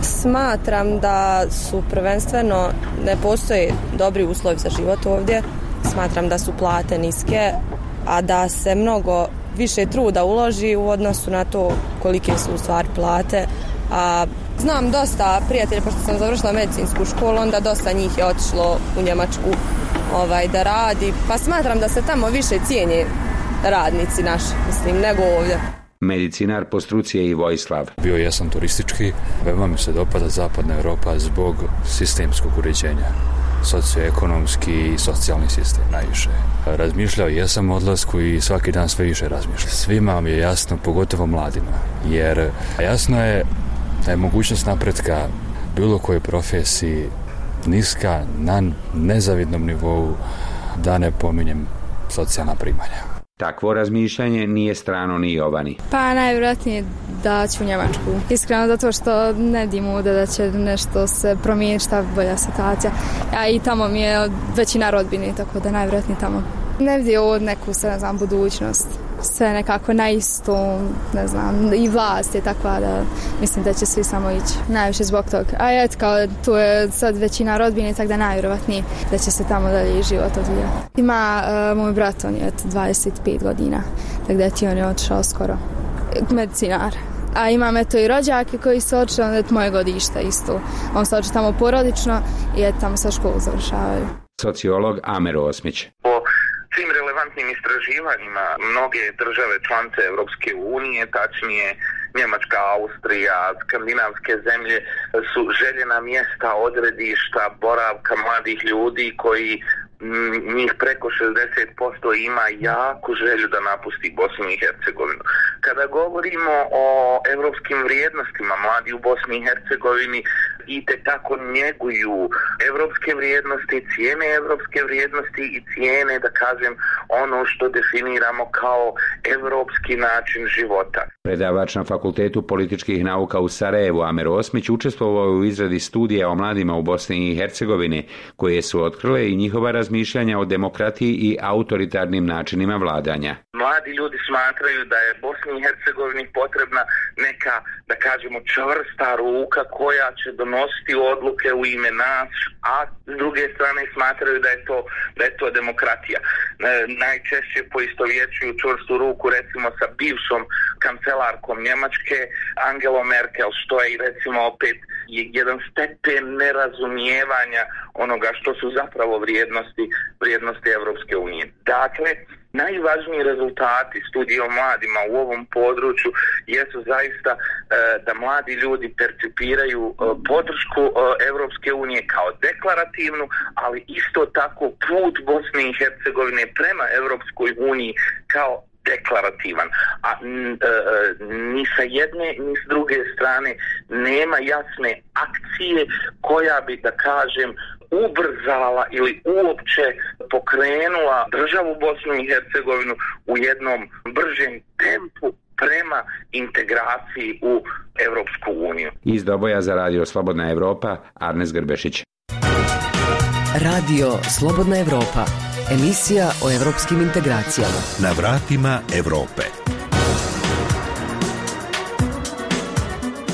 Smatram da su prvenstveno, ne postoje dobri uslovi za život ovdje. Smatram da su plate niske, a da se mnogo više truda uloži u odnosu na to kolike su u stvari plate. A znam dosta prijatelja, pošto sam završila medicinsku školu, onda dosta njih je otišlo u Njemačku da radi. Pa smatram da se tamo više cijene radnici naši, mislim, nego ovdje. Medicinar po struci je i Vojislav. Bio jesam turistički, veoma mi se dopada zapadna Europa zbog sistemskog uređenja. Socioekonomski i socijalni sistem najviše. Razmišljao jesam o odlasku i svaki dan sve više razmišljam. Svima vam je jasno, pogotovo mladima, jer jasno je da je mogućnost napretka bilo koje profesiji niska na nezavidnom nivou, da ne pominjem socijalna primanja. Takvo razmišljanje nije strano ni Jovani. Pa najvjerojatnije da ću u Njemačku. Iskreno zato što ne vidim ovdje da će nešto se promijeniti, šta bolja situacija. A i tamo mi je većina rodbine, tako da najvjerojatnije tamo. Ne vidim od neku, ne znam, budućnost. Sve nekako na isto, ne znam, i vlast je takva da mislim da će svi samo ići. Najviše zbog toga. A eto, kao tu je sad većina rodbine, tako da najvjerovatnije da će se tamo dalje život odvijati. Ima moj brat, on je 25 godina, tako da ti on je otišao skoro. Medicinar. A imam eto i rođake koji su otišli, onda je moje godište isto. On se otišao tamo porodično i eto tamo sa školu završavaju. Sociolog Amer Osmić. Svim relevantnim istraživanjima mnoge države članice Evropske unije, tačnije Njemačka, Austrija, skandinavske zemlje su željena mjesta odredišta boravka mladih ljudi koji njih preko 60% ima jaku želju da napusti Bosnu i Hercegovinu. Kada govorimo o evropskim vrijednostima, mladi u Bosni i Hercegovini itekako njeguju evropske vrijednosti, cijene evropske vrijednosti i cijene, da kažem, ono što definiramo kao evropski način života. Predavač na Fakultetu političkih nauka u Sarajevu Amer Osmić učestvovao u izradi studija o mladima u Bosni i Hercegovini, koje su otkrile i njihova razmišljanja o demokratiji i autoritarnim načinima vladanja. Mladi ljudi smatraju da je Bosni i Hercegovini potrebna neka, da kažemo, čvrsta ruka koja će donositi odluke u ime nas, a s druge strane smatraju da je to demokratija. Najčešće poistovjećuju čvrstu ruku recimo sa bivšom kancelarkom Njemačke Angelom Merkel, što je recimo opet jedan stepen nerazumijevanja onoga što su zapravo vrijednosti Evropske unije. Dakle, najvažniji rezultati studije o mladima u ovom području jesu zaista da mladi ljudi percipiraju podršku Evropske unije kao deklarativnu, ali isto tako put Bosne i Hercegovine prema Evropskoj uniji kao deklarativan. A ni sa jedne ni s druge strane nema jasne akcije koja bi, da kažem, ubrzala ili uopće pokrenula državu Bosnu i Hercegovinu u jednom bržem tempu prema integraciji u Evropsku uniju. Iz Doboja za Radio Slobodna Evropa, Arnes Grbešić. Radio Slobodna Evropa, emisija o evropskim integracijama. Na vratima Evrope.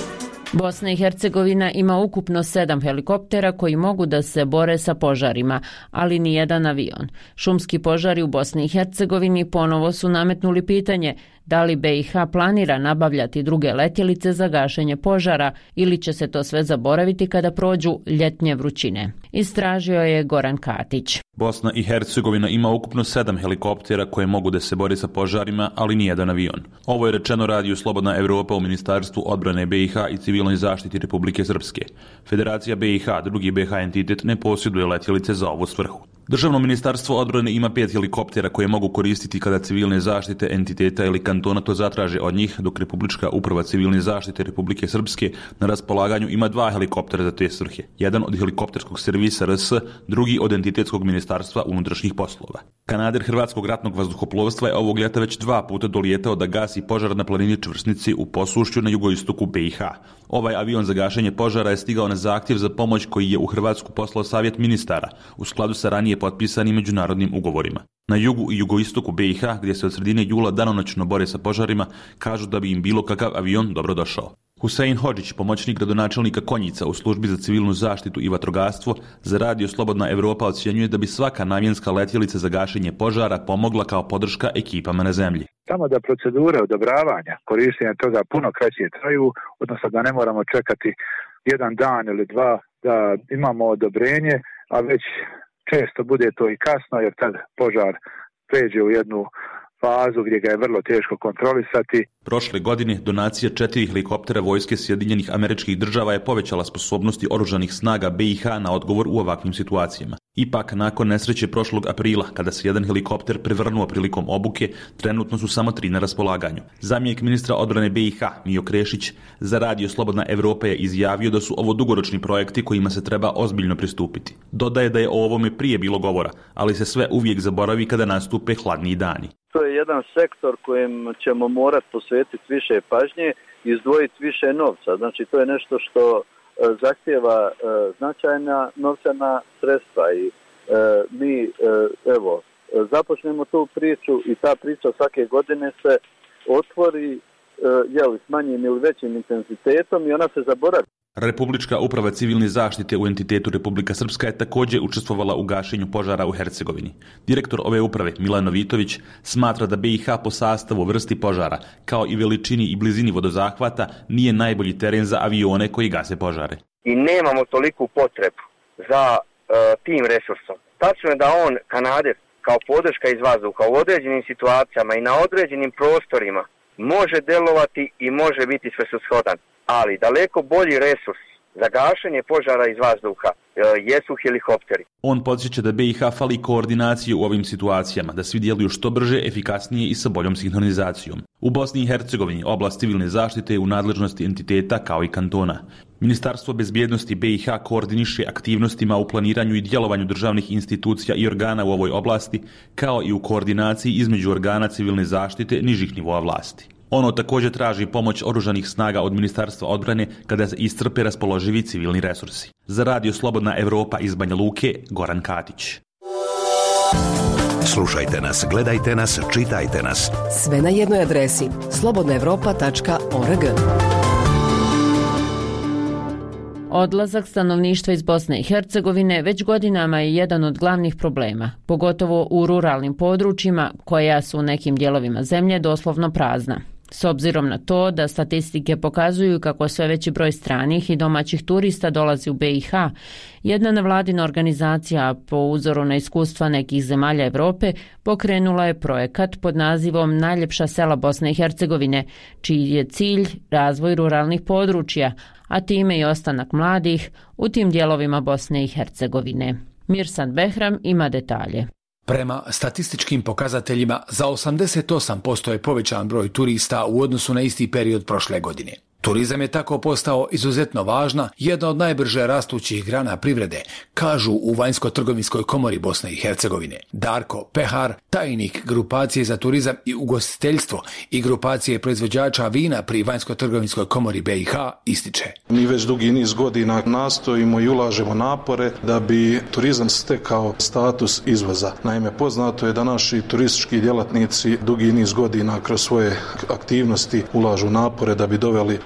Bosna i Hercegovina ima ukupno 7 helikoptera koji mogu da se bore sa požarima, ali ni jedan avion. Šumski požari u Bosni i Hercegovini ponovo su nametnuli pitanje da li BiH planira nabavljati druge letjelice za gašenje požara ili će se to sve zaboraviti kada prođu ljetnje vrućine. Istražio je Goran Katić. Bosna i Hercegovina ima ukupno 7 helikoptera koje mogu da se bore sa požarima, ali nijedan avion. Ovo je rečeno radiju Slobodna Evropa u Ministarstvu odbrane BiH i civilnoj zaštiti Republike Srpske. Federacija BiH, drugi BiH entitet, ne posjeduje letjelice za ovu svrhu. Državno ministarstvo odbrane ima 5 helikoptera koje mogu koristiti kada civilne zaštite entiteta ili kantona to zatraže od njih, dok Republička uprava civilne zaštite Republike Srpske na raspolaganju ima 2 helikoptera za te svrhe. Jedan od helikopterskog servisa RS, drugi od entitetskog ministarstva unutrašnjih poslova. Kanader Hrvatskog ratnog vazduhoplovstva je ovog ljeta već 2 puta dolijetao da gasi požar na planini Čvrsnici u Posušću na jugoistoku BiH. Ovaj avion za gašenje požara je stigao na zahtjev za pomoć koji je u Hrvatsku poslao Savjet ministara u skladu sa ranije potpisanim međunarodnim ugovorima. Na jugu i jugoistoku BiH, gdje se od sredine jula danonoćno bore sa požarima, kažu da bi im bilo kakav avion dobro došao. Husein Hodžić, pomoćnik gradonačelnika Konjica u službi za civilnu zaštitu i vatrogastvo, za radio Slobodna Evropa ocjenjuje da bi svaka namjenska letjelica za gašenje požara pomogla kao podrška ekipama na zemlji. Samo da procedure odobravanja korištenja toga puno kraće traju, odnosno da ne moramo čekati jedan dan ili dva da imamo odobrenje, a već često bude to i kasno jer tad požar pređe u jednu fazu gdje ga je vrlo teško kontrolisati. Prošle godine donacija 4 helikoptera vojske Sjedinjenih Američkih Država je povećala sposobnosti oružanih snaga BiH na odgovor u ovakvim situacijama. Ipak, nakon nesreće prošlog aprila, kada se jedan helikopter prevrnuo prilikom obuke, trenutno su samo 3 na raspolaganju. Zamjenik ministra odbrane BiH, Mijo Krešić, za radio Slobodna Evropa je izjavio da su ovo dugoročni projekti kojima se treba ozbiljno pristupiti. Dodaje da je o ovome prije bilo govora, ali se sve uvijek zaboravi kada nastupe hladniji dani. To je jedan sektor kojem ćemo morati posvetiti više pažnje i izdvojiti više novca. Znači, to je nešto što zahtjeva značajna novčana sredstva i mi započnemo tu priču i ta priča svake godine se otvori s manjim ili većim intenzitetom i ona se zaboravi. Republička uprava civilne zaštite u entitetu Republika Srpska je također učestvovala u gašenju požara u Hercegovini. Direktor ove uprave, Milano Vitović, smatra da BiH po sastavu, vrsti požara, kao i veličini i blizini vodozahvata, nije najbolji teren za avione koji gase požare. I nemamo toliku potrebu za tim resursom. Tačno je da on, Kanader, kao podrška iz vazduha u određenim situacijama i na određenim prostorima može delovati i može biti svrsishodan. Ali daleko bolji resurs za gašenje požara iz vazduha jesu helikopteri. On podsjeća da BiH fali koordinacije u ovim situacijama, da svi djeluju što brže, efikasnije i sa boljom sinhronizacijom. U Bosni i Hercegovini oblast civilne zaštite je u nadležnosti entiteta kao i kantona. Ministarstvo bezbjednosti BiH koordiniše aktivnostima u planiranju i djelovanju državnih institucija i organa u ovoj oblasti, kao i u koordinaciji između organa civilne zaštite nižih nivoa vlasti. Ono također traži pomoć oružanih snaga od Ministarstva odbrane kada se iscrpe raspoloživi civilni resursi. Za radio Slobodna Evropa iz Banja Luke, Goran Katić. Slušajte nas, gledajte nas, čitajte nas. Sve na jednoj adresi slobodnaevropa.org. Odlazak stanovništva iz Bosne i Hercegovine već godinama je jedan od glavnih problema, pogotovo u ruralnim područjima koja su u nekim dijelovima zemlje doslovno prazna. S obzirom na to da statistike pokazuju kako sve veći broj stranih i domaćih turista dolazi u BiH, jedna nevladina organizacija po uzoru na iskustva nekih zemalja Europe pokrenula je projekat pod nazivom Najljepša sela Bosne i Hercegovine, čiji je cilj razvoj ruralnih područja, a time i ostanak mladih u tim dijelovima Bosne i Hercegovine. Mirsad Behram ima detalje. Prema statističkim pokazateljima, za 88% je povećan broj turista u odnosu na isti period prošle godine. Turizam je tako postao izuzetno važna, jedna od najbrže rastućih grana privrede, kažu u Vanjsko-trgovinskoj komori Bosne i Hercegovine. Darko Pehar, tajnik grupacije za turizam i ugostiteljstvo i grupacije proizvođača vina pri Vanjsko-trgovinskoj komori BiH, ističe. Mi već dugi niz godina nastojimo i ulažemo napore da bi turizam stekao status izvoza. Naime, poznato je da naši turistički djelatnici dugi niz godina kroz svoje aktivnosti ulažu napore da bi doveli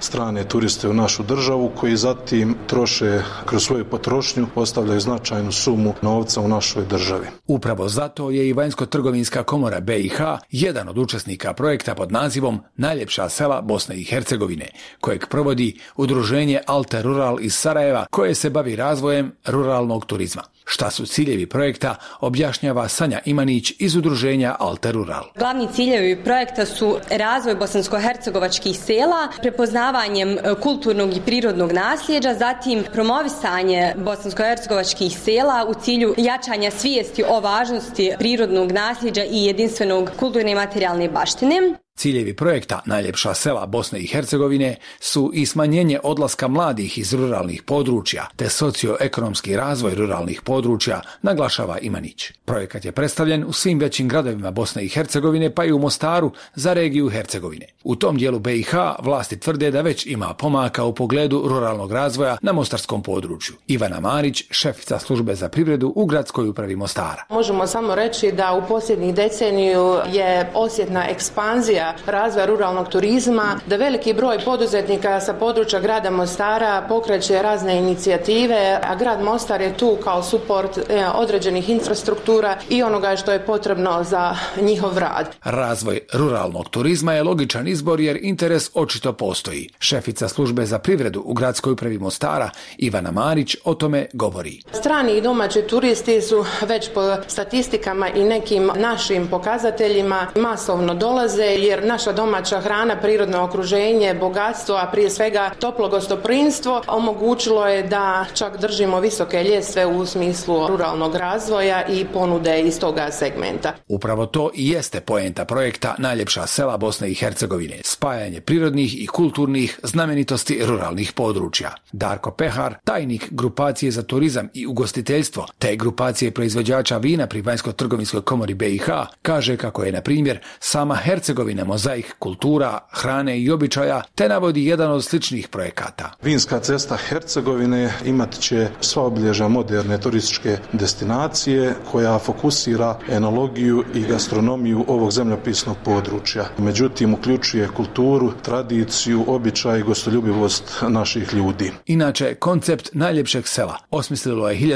strane turiste u našu državu koji zatim troše kroz svoju potrošnju, ostavljaju značajnu sumu novca u našoj državi. Upravo zato je i Vanjsko-trgovinska komora BiH jedan od učesnika projekta pod nazivom Najljepša sela Bosne i Hercegovine, kojeg provodi udruženje Alter Rural iz Sarajeva koje se bavi razvojem ruralnog turizma. Šta su ciljevi projekta, objašnjava Sanja Imanić iz udruženja Alter Rural. Glavni ciljevi projekta su razvoj bosansko-hercegovačkih sela, prepoznavanjem kulturnog i prirodnog nasljeđa, zatim promovisanje bosansko-hercegovačkih sela u cilju jačanja svijesti o važnosti prirodnog nasljeđa i jedinstvenog kulturne i materijalne baštine. Ciljevi projekta Najljepša sela Bosne i Hercegovine su i smanjenje odlaska mladih iz ruralnih područja te socioekonomski razvoj ruralnih područja, naglašava Imanić. Projekat je predstavljen u svim većim gradovima Bosne i Hercegovine pa i u Mostaru za regiju Hercegovine. U tom dijelu BiH vlasti tvrde da već ima pomaka u pogledu ruralnog razvoja na mostarskom području. Ivana Marić, šefica službe za privredu u gradskoj upravi Mostara. Možemo samo reći da u posljednjih deceniju je osjetna ekspanzija razvoja ruralnog turizma, da veliki broj poduzetnika sa područja grada Mostara pokreće razne inicijative, a grad Mostar je tu kao suport određenih infrastruktura i onoga što je potrebno za njihov rad. Razvoj ruralnog turizma je logičan izbor jer interes očito postoji. Šefica službe za privredu u gradskoj upravi Mostara, Ivana Marić, o tome govori. Strani i domaći turisti su već po statistikama i nekim našim pokazateljima masovno dolaze jer naša domaća hrana, prirodno okruženje, bogatstvo, a prije svega toplo gostoprinstvo omogućilo je da čak držimo visoke ljestve u smislu ruralnog razvoja i ponude iz toga segmenta. Upravo to i jeste poenta projekta Najljepša sela Bosne i Hercegovine, spajanje prirodnih i kulturnih znamenitosti ruralnih područja. Darko Pehar, tajnik grupacije za turizam i ugostiteljstvo te grupacije proizvođača vina pri Vanjsko-trgovinskoj komori BiH, kaže kako je, na primjer, sama Hercegovina mozaik kultura, hrane i običaja, te navodi jedan od sličnih projekata. Vinska cesta Hercegovine imat će sva obilježja moderne turističke destinacije koja fokusira enologiju i gastronomiju ovog zemljopisnog područja. Međutim, uključuje kulturu, tradiciju, običaj i gostoljubivost naših ljudi. Inače, koncept najljepšeg sela osmislilo je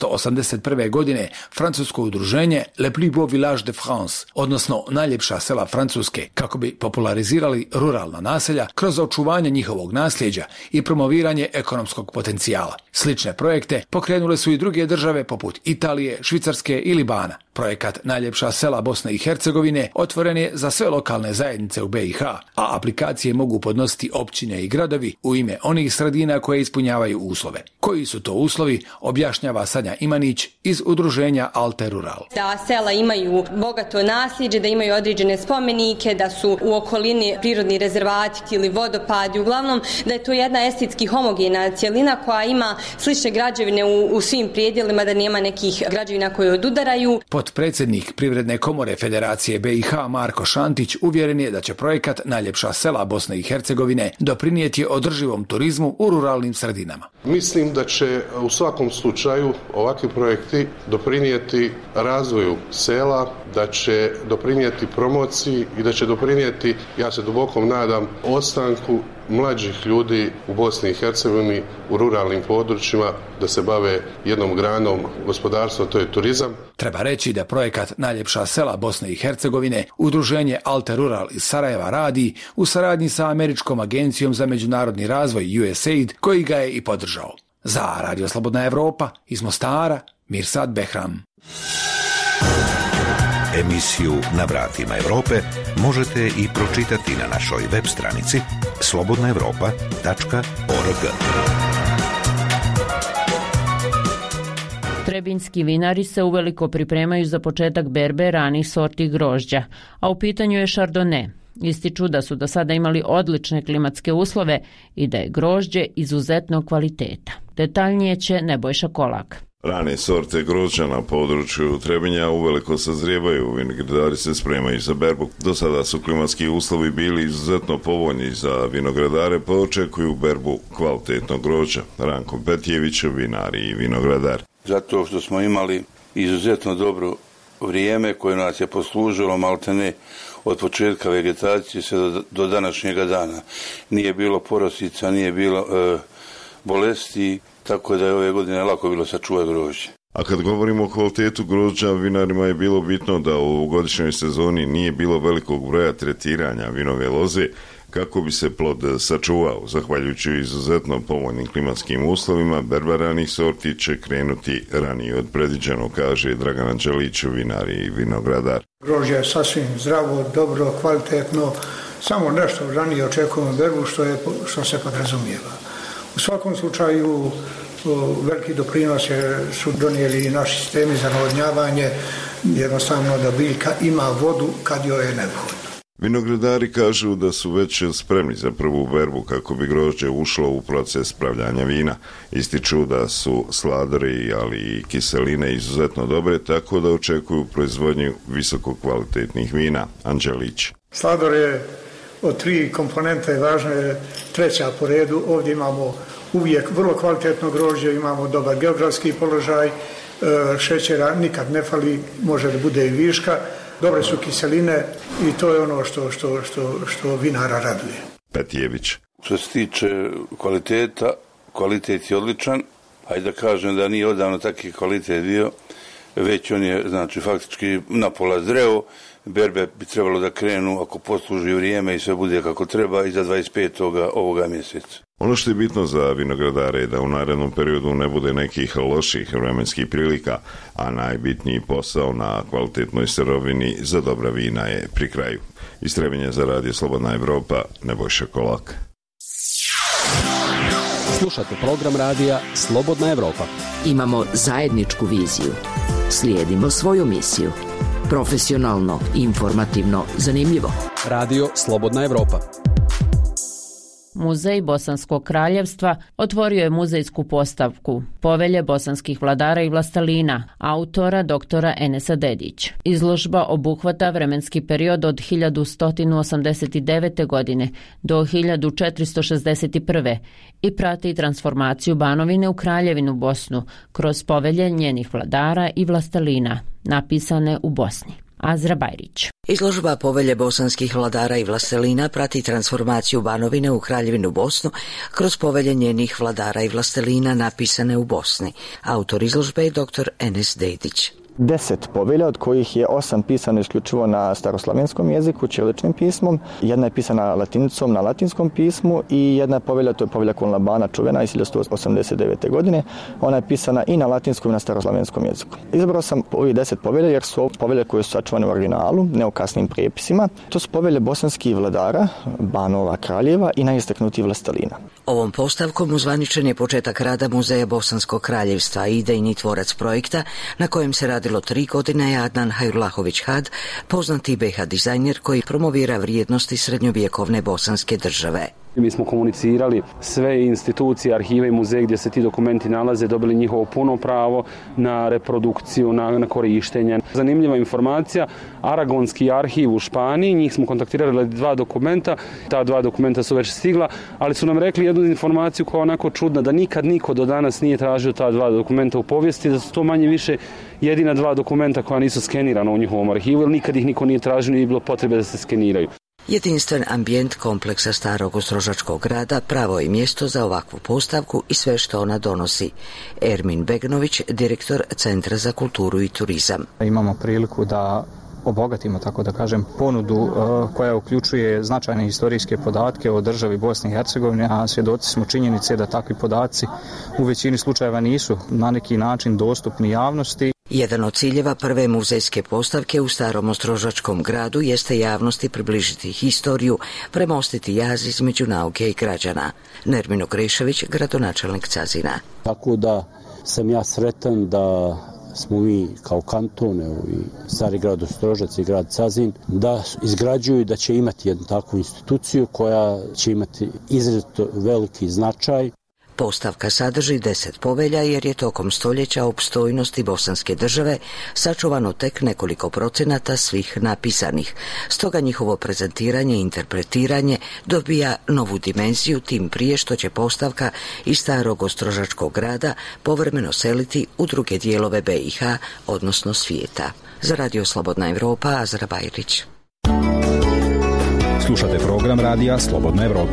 1981. godine francusko udruženje Le Plus Beau Village de France, odnosno najljepša sela Francuske, kako bi popularizirali ruralna naselja kroz očuvanje njihovog nasljeđa i promoviranje ekonomskog potencijala. Slične projekte pokrenule su i druge države poput Italije, Švicarske i Libana. Projekat Najljepša sela Bosne i Hercegovine otvoren je za sve lokalne zajednice u BiH, a aplikacije mogu podnositi općine i gradovi u ime onih sredina koje ispunjavaju uslove. Koji su to uslovi, objašnjava Sanja Imanić iz udruženja Alter Rural. Da sela imaju bogato nasljeđe, da imaju određene spomenike, da su u okolini prirodni rezervati ili vodopadi, uglavnom da je to jedna estetski homogena cjelina koja ima slične građevine u svim prijedjelima, da nema nekih građevina koje odudaraju. Potpredsjednik Privredne komore Federacije BiH Marko Šantić uvjeren je da će projekat Najljepša sela Bosne i Hercegovine doprinijeti održivom turizmu u ruralnim sredinama. Mislim da će u svakom slučaju ovakvi projekti doprinijeti razvoju sela, da će doprinijeti promociji i da će doprinijeti, ja se duboko nadam, ostanku mlađih ljudi u Bosni i Hercegovini u ruralnim područjima da se bave jednom granom gospodarstva, to je turizam. Treba reći da projekat Najljepša sela Bosne i Hercegovine udruženje Alter Rural iz Sarajeva radi u saradnji sa Američkom agencijom za međunarodni razvoj USAID, koji ga je i podržao. Za Radio Slobodna Evropa iz Mostara, Mirsad Behram. Emisiju Na vratima Evrope možete i pročitati na našoj web stranici slobodnaevropa.org. Trebinjski vinari se uveliko pripremaju za početak berbe ranih sorti grožđa, a u pitanju je Chardonnay. Ističu da su do sada imali odlične klimatske uslove i da je grožđe izuzetnog kvaliteta. Detaljnije će Nebojša Kolak. Rane sorte grožđa na području Trebinja uveliko sazrijevaju, vinogradari se spremaju za berbu. Do sada su klimatski uslovi bili izuzetno povoljni za vinogradare, pa očekuju berbu kvalitetnog grožđa. Ranko Petijević, vinar i vinogradar. Zato što smo imali izuzetno dobru vrijeme koje nas je poslužilo maltene od početka vegetacije sve do današnjega dana. Nije bilo porosica, nije bilo bolesti, tako da je ove godine lako bilo sačuvati grožđe. A kad govorimo o kvalitetu grožđa, vinarima je bilo bitno da u godišnjoj sezoni nije bilo velikog broja tretiranja vinove loze kako bi se plod sačuvao. Zahvaljujući izuzetno povoljnim klimatskim uslovima, berba ranih sorti će krenuti ranije od predviđeno, kaže Dragan Anđelić, vinar i vinogradar. Grožđe je sasvim zdravo, dobro, kvalitetno, samo nešto ranije očekujemo berbu što se podrazumijeva. U svakom slučaju veliki doprinos su donijeli i naši sistemi za navodnjavanje, jednostavno da biljka ima vodu kad joj je neophodno. Vinogradari kažu da su već spremni za prvu berbu kako bi grožđe ušlo u proces pravljanja vina. Ističu da su sladori, ali i kiseline izuzetno dobre, tako da očekuju proizvodnju visoko kvalitetnih vina. Anđelić. Slador je od 3 komponente, važno je 3. po redu. Ovdje imamo uvijek vrlo kvalitetno grožđe, imamo dobar geografski položaj, šećera nikad ne fali, može da bude i viška, dobre su kiseline i to je ono što vinara raduje. Petijević. Što se tiče kvaliteta, kvalitet je odličan, ajde da kažem da nije odavno taki kvalitet bio, već on je znači faktički napola zreo, berbe bi trebalo da krenu ako posluži vrijeme i sve bude kako treba i za 25. ovoga mjeseca. Ono što je bitno za vinogradare je da u narednom periodu ne bude nekih loših vremenskih prilika, a najbitniji posao na kvalitetnoj sirovini za dobra vina je pri kraju. Iz Trebinja za Radio Slobodna Evropa, Nebojša Kolak. Slušate program radija Slobodna Evropa. Imamo zajedničku viziju. Slijedimo svoju misiju. Profesionalno, informativno, zanimljivo. Radio Slobodna Evropa. Muzej Bosanskog kraljevstva otvorio je muzejsku postavku Povelje bosanskih vladara i vlastelina, autora doktora Enesa Dedić. Izložba obuhvata vremenski period od 1189. godine do 1461. i prati transformaciju Banovine u Kraljevinu Bosnu kroz povelje njenih vladara i vlastelina, napisane u Bosni. Azra Bajrić. Izložba Povelje bosanskih vladara i vlastelina prati transformaciju Banovine u Kraljevinu Bosnu kroz povelje njenih vladara i vlastelina napisane u Bosni. Autor izložbe je dr. Enes Dedić. 10 povelja, od kojih je 8 pisano isključivo na staroslavenskom jeziku, ćiriličnim pismom, jedna je pisana latinicom na latinskom pismu i jedna povelja, to je povelja Kulnabana čuvena iz 1189. godine, ona je pisana i na latinskom i na staroslavenskom jeziku. Izabrao sam ovih 10 povelja jer su povelje koje su sačuvane u originalu, ne u kasnim prijepisima. To su povelje bosanskih vladara, banova, kraljeva i najistaknutijih vlastelina. Ovom postavkom uzvaničen je početak rada Muzeja Bosanskog kraljevstva, idejni tvorac projekta na kojem se radilo 3 godine je Adnan Hajrullahović Had, poznati BiH dizajner koji promovira vrijednosti srednjovjekovne bosanske države. Mi smo komunicirali sve institucije, arhive i muzeje gdje se ti dokumenti nalaze, dobili njihovo puno pravo na reprodukciju, na korištenje. Zanimljiva informacija, Aragonski arhiv u Španiji, njih smo kontaktirali 2 dokumenta, ta 2 dokumenta su već stigla, ali su nam rekli jednu informaciju koja je onako čudna, da nikad niko do danas nije tražio ta 2 dokumenta u povijesti, da su to manje više jedina 2 dokumenta koja nisu skenirana u njihovom arhivu, jer nikad ih niko nije tražio, nije bilo potrebe da se skeniraju. Jedinstven ambijent kompleksa starog ostrožačkog grada pravo je mjesto za ovakvu postavku i sve što ona donosi. Ermin Begnović, direktor Centra za kulturu i turizam. Imamo priliku da obogatimo, tako da kažem, ponudu koja uključuje značajne historijske podatke o državi Bosne i Hercegovine, a svjedoci smo činjenice da takvi podaci u većini slučajeva nisu na neki način dostupni javnosti. Jedan od ciljeva prve muzejske postavke u starom ostrožačkom gradu jeste javnosti približiti historiju, premostiti jaz između nauke i građana. Nermin Okrešević, gradonačelnik Cazina. Tako da sam ja sretan da smo mi kao kanton, i stari grad Ostrožac i grad Cazin, da izgrađuju i da će imati jednu takvu instituciju koja će imati izrazito veliki značaj. Postavka sadrži 10 povelja jer je tokom stoljeća opstojnosti bosanske države sačuvano tek nekoliko procenata svih napisanih. Stoga njihovo prezentiranje i interpretiranje dobija novu dimenziju, tim prije što će postavka iz starog ostrožačkog grada povremeno seliti u druge dijelove BiH, odnosno svijeta. Za Radio Slobodna Evropa, Azra Bajrić. Slušate program radija Slobodna Evropa.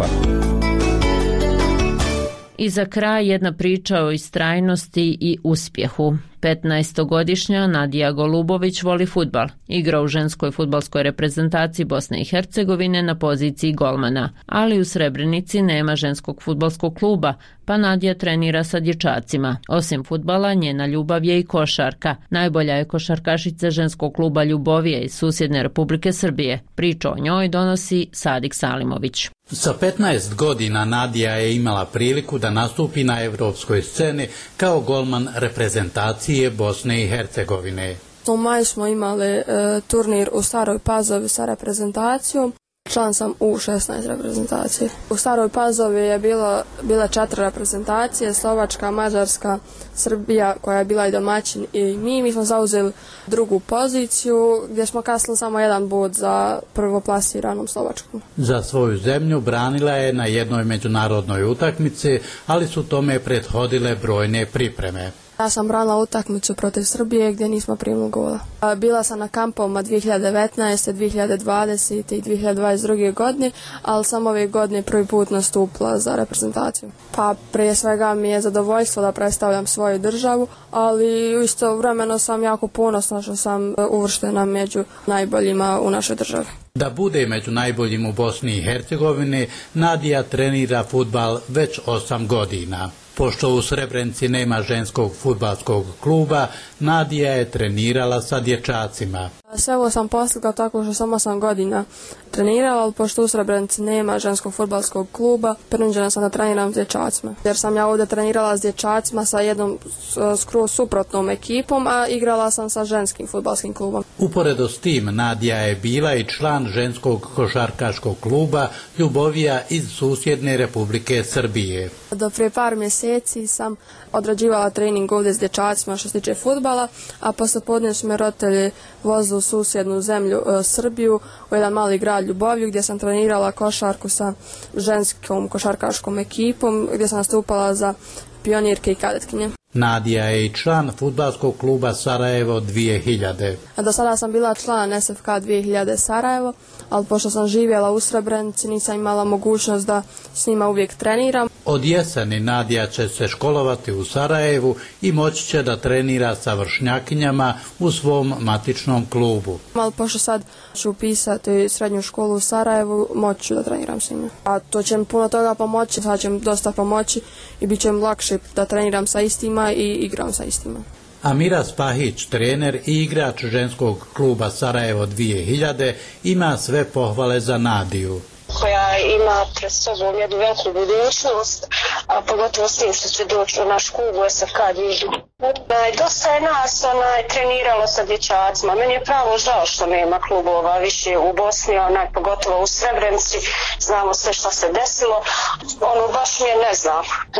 I za kraj jedna priča o istrajnosti i uspjehu. 15-godišnja Nadija Golubović voli fudbal. Igra u ženskoj fudbalskoj reprezentaciji Bosne i Hercegovine na poziciji golmana, ali u Srebrenici nema ženskog fudbalskog kluba, pa Nadija trenira sa dječacima. Osim fudbala, njena ljubav je i košarka. Najbolja je košarkašica ženskog kluba Ljubovije iz susjedne Republike Srbije. Priču o njoj donosi Sadik Salimović. Sa 15 godina Nadija je imala priliku da nastupi na evropskoj sceni kao golman reprezentacije Bosne i Hercegovine. U maju smo imali turnir u Staroj Pazovi sa reprezentacijom. Član sam u 16 reprezentacije. U Staroj Pazovi je bile 4 reprezentacije, Slovačka, Mađarska, Srbija koja je bila i domaćin i mi smo zauzeli drugu poziciju gdje smo kasnili samo jedan bod za prvoplasiranom Slovačkom. Za svoju zemlju branila je na jednoj međunarodnoj utakmici, ali su tome prethodile brojne pripreme. Ja sam branila utakmicu protiv Srbije gdje nismo primili gola. Bila sam na kampovima 2019. 2020. i 2022. godine, ali sam ove godine prvi put nastupila za reprezentaciju. Pa prije svega mi je zadovoljstvo da predstavljam svoju državu, ali istovremeno sam jako ponosna što sam uvrštena među najboljima u našoj državi. Da bude među najboljim u Bosni i Hercegovini, Nadija trenira fudbal već 8 godina. Pošto u Srebrenici nema ženskog fudbalskog kluba, Nadija je trenirala sa dječacima. Sve ovo sam postigla tako što sam 8 godina trenirala, ali pošto u Srebrenici nema ženskog fudbalskog kluba, prinuđena sam da treniram s dječacima. Jer sam ja ovdje trenirala s dječacima sa jednom skroz suprotnom ekipom, a igrala sam sa ženskim fudbalskim klubom. Uporedo s tim, Nadija je bila i član ženskog košarkaškog kluba Ljubovija iz susjedne Republike Srbije. Do prije par mjeseci sam odrađivala trening ovdje s dječacima što se tiče fudbala, a posle podne su me roditelji vozili u susjednu zemlju Srbiju, u jedan mali grad Ljuboviju gdje sam trenirala košarku sa ženskom košarkaškom ekipom, gdje sam nastupala za pionirke i kadetkinje. Nadija je i član fudbalskog kluba Sarajevo 2000. Do sada sam bila član SFK 2000 Sarajevo, ali pošto sam živjela u Srebrenici nisam imala mogućnost da s njima uvijek treniram. Od jeseni Nadija će se školovati u Sarajevu i moći će da trenira sa vršnjakinjama u svom matičnom klubu. Ali pošto sad ću upisati srednju školu u Sarajevu, moći ću da treniram s njima. A to će mi puno toga pomoći, sad će mi dosta pomoći i bit će mi lakše da treniram sa istima i igram sa istima. Amira Spahić, trener i igrač ženskog kluba Sarajevo 2000, ima sve pohvale za Nadiju. Koja ima pred sobom jednu veliku budućnost, a pogotovo s tim što će doći u naš klub u SFK 2000. Dosta je nas treniralo sa dječacima. Meni je pravo žao što nema klubova više u Bosni, pogotovo u Srebrenici. Znamo sve što se desilo. Baš mi je, ne znam,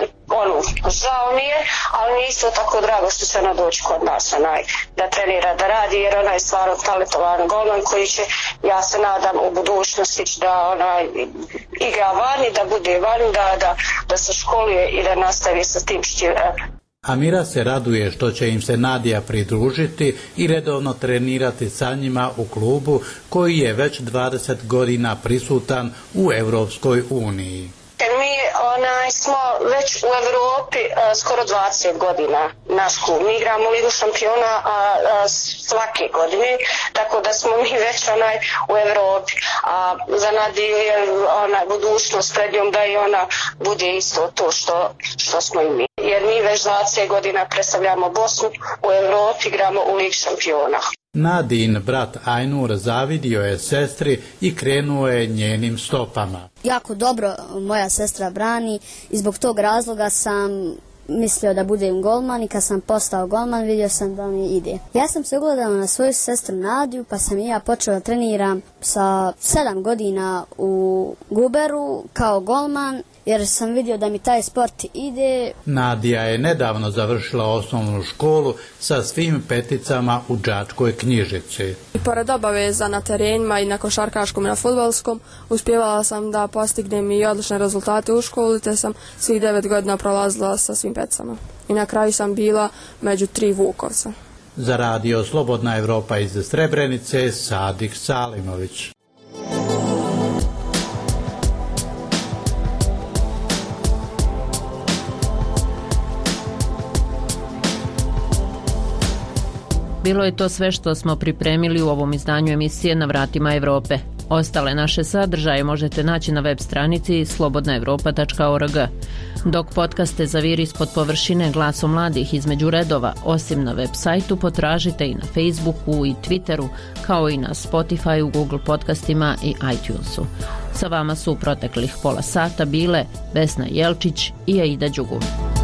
žao mi je, ali mi je isto tako drago što će ona doći kod nas da trenira, da radi, jer ona je stvarno talentovan golman koji će, ja se nadam, u budućnosti da igra vani, da bude vani, da se školuje i da nastavi sa tim što je. Amira se raduje što će im se Nadija pridružiti i redovno trenirati sa njima u klubu koji je već 20 godina prisutan u Europskoj uniji. Mi smo već u Evropi skoro 20 godina naš klub. Mi igramo Ligu šampiona svake godine, tako da smo mi već u Evropi. A za Nadiju je budućnost pred njom da i ona bude isto to što smo i mi. Jer mi već 20 godina predstavljamo Bosnu u Evropi, igramo u Ligi šampiona. Nadin brat Ajnur zavidio je sestri i krenuo je njenim stopama. Jako dobro moja sestra brani i zbog tog razloga sam mislio da budem golman i kad sam postao golman vidio sam da mi ide. Ja sam se ugledala na svoju sestru Nadiju pa sam i ja počela treniram sa 7 godina u Guberu kao golman jer sam vidio da mi taj sport ide. Nadija je nedavno završila osnovnu školu sa svim peticama u đačkoj knjižici. I pored obaveza na terenima i na košarkaškom i na fudbalskom, uspjevala sam da postignem i odlične rezultate u školi, te sam svih 9 godina prolazila sa svim peticama. I na kraju sam bila među 3 Vukovca. Za radio Slobodna Evropa iz Srebrenice, Sadik Salimović. Bilo je to sve što smo pripremili u ovom izdanju emisije Na vratima Evrope. Ostale naše sadržaje možete naći na web stranici slobodnaevropa.org. Dok podcaste Zaviri ispod površine glasom mladih između redova, osim na web sajtu, potražite i na Facebooku i Twitteru, kao i na Spotifyu, Google podcastima i iTunesu. Sa vama su u proteklih pola sata bile Vesna Jelčić i Aida Đugum.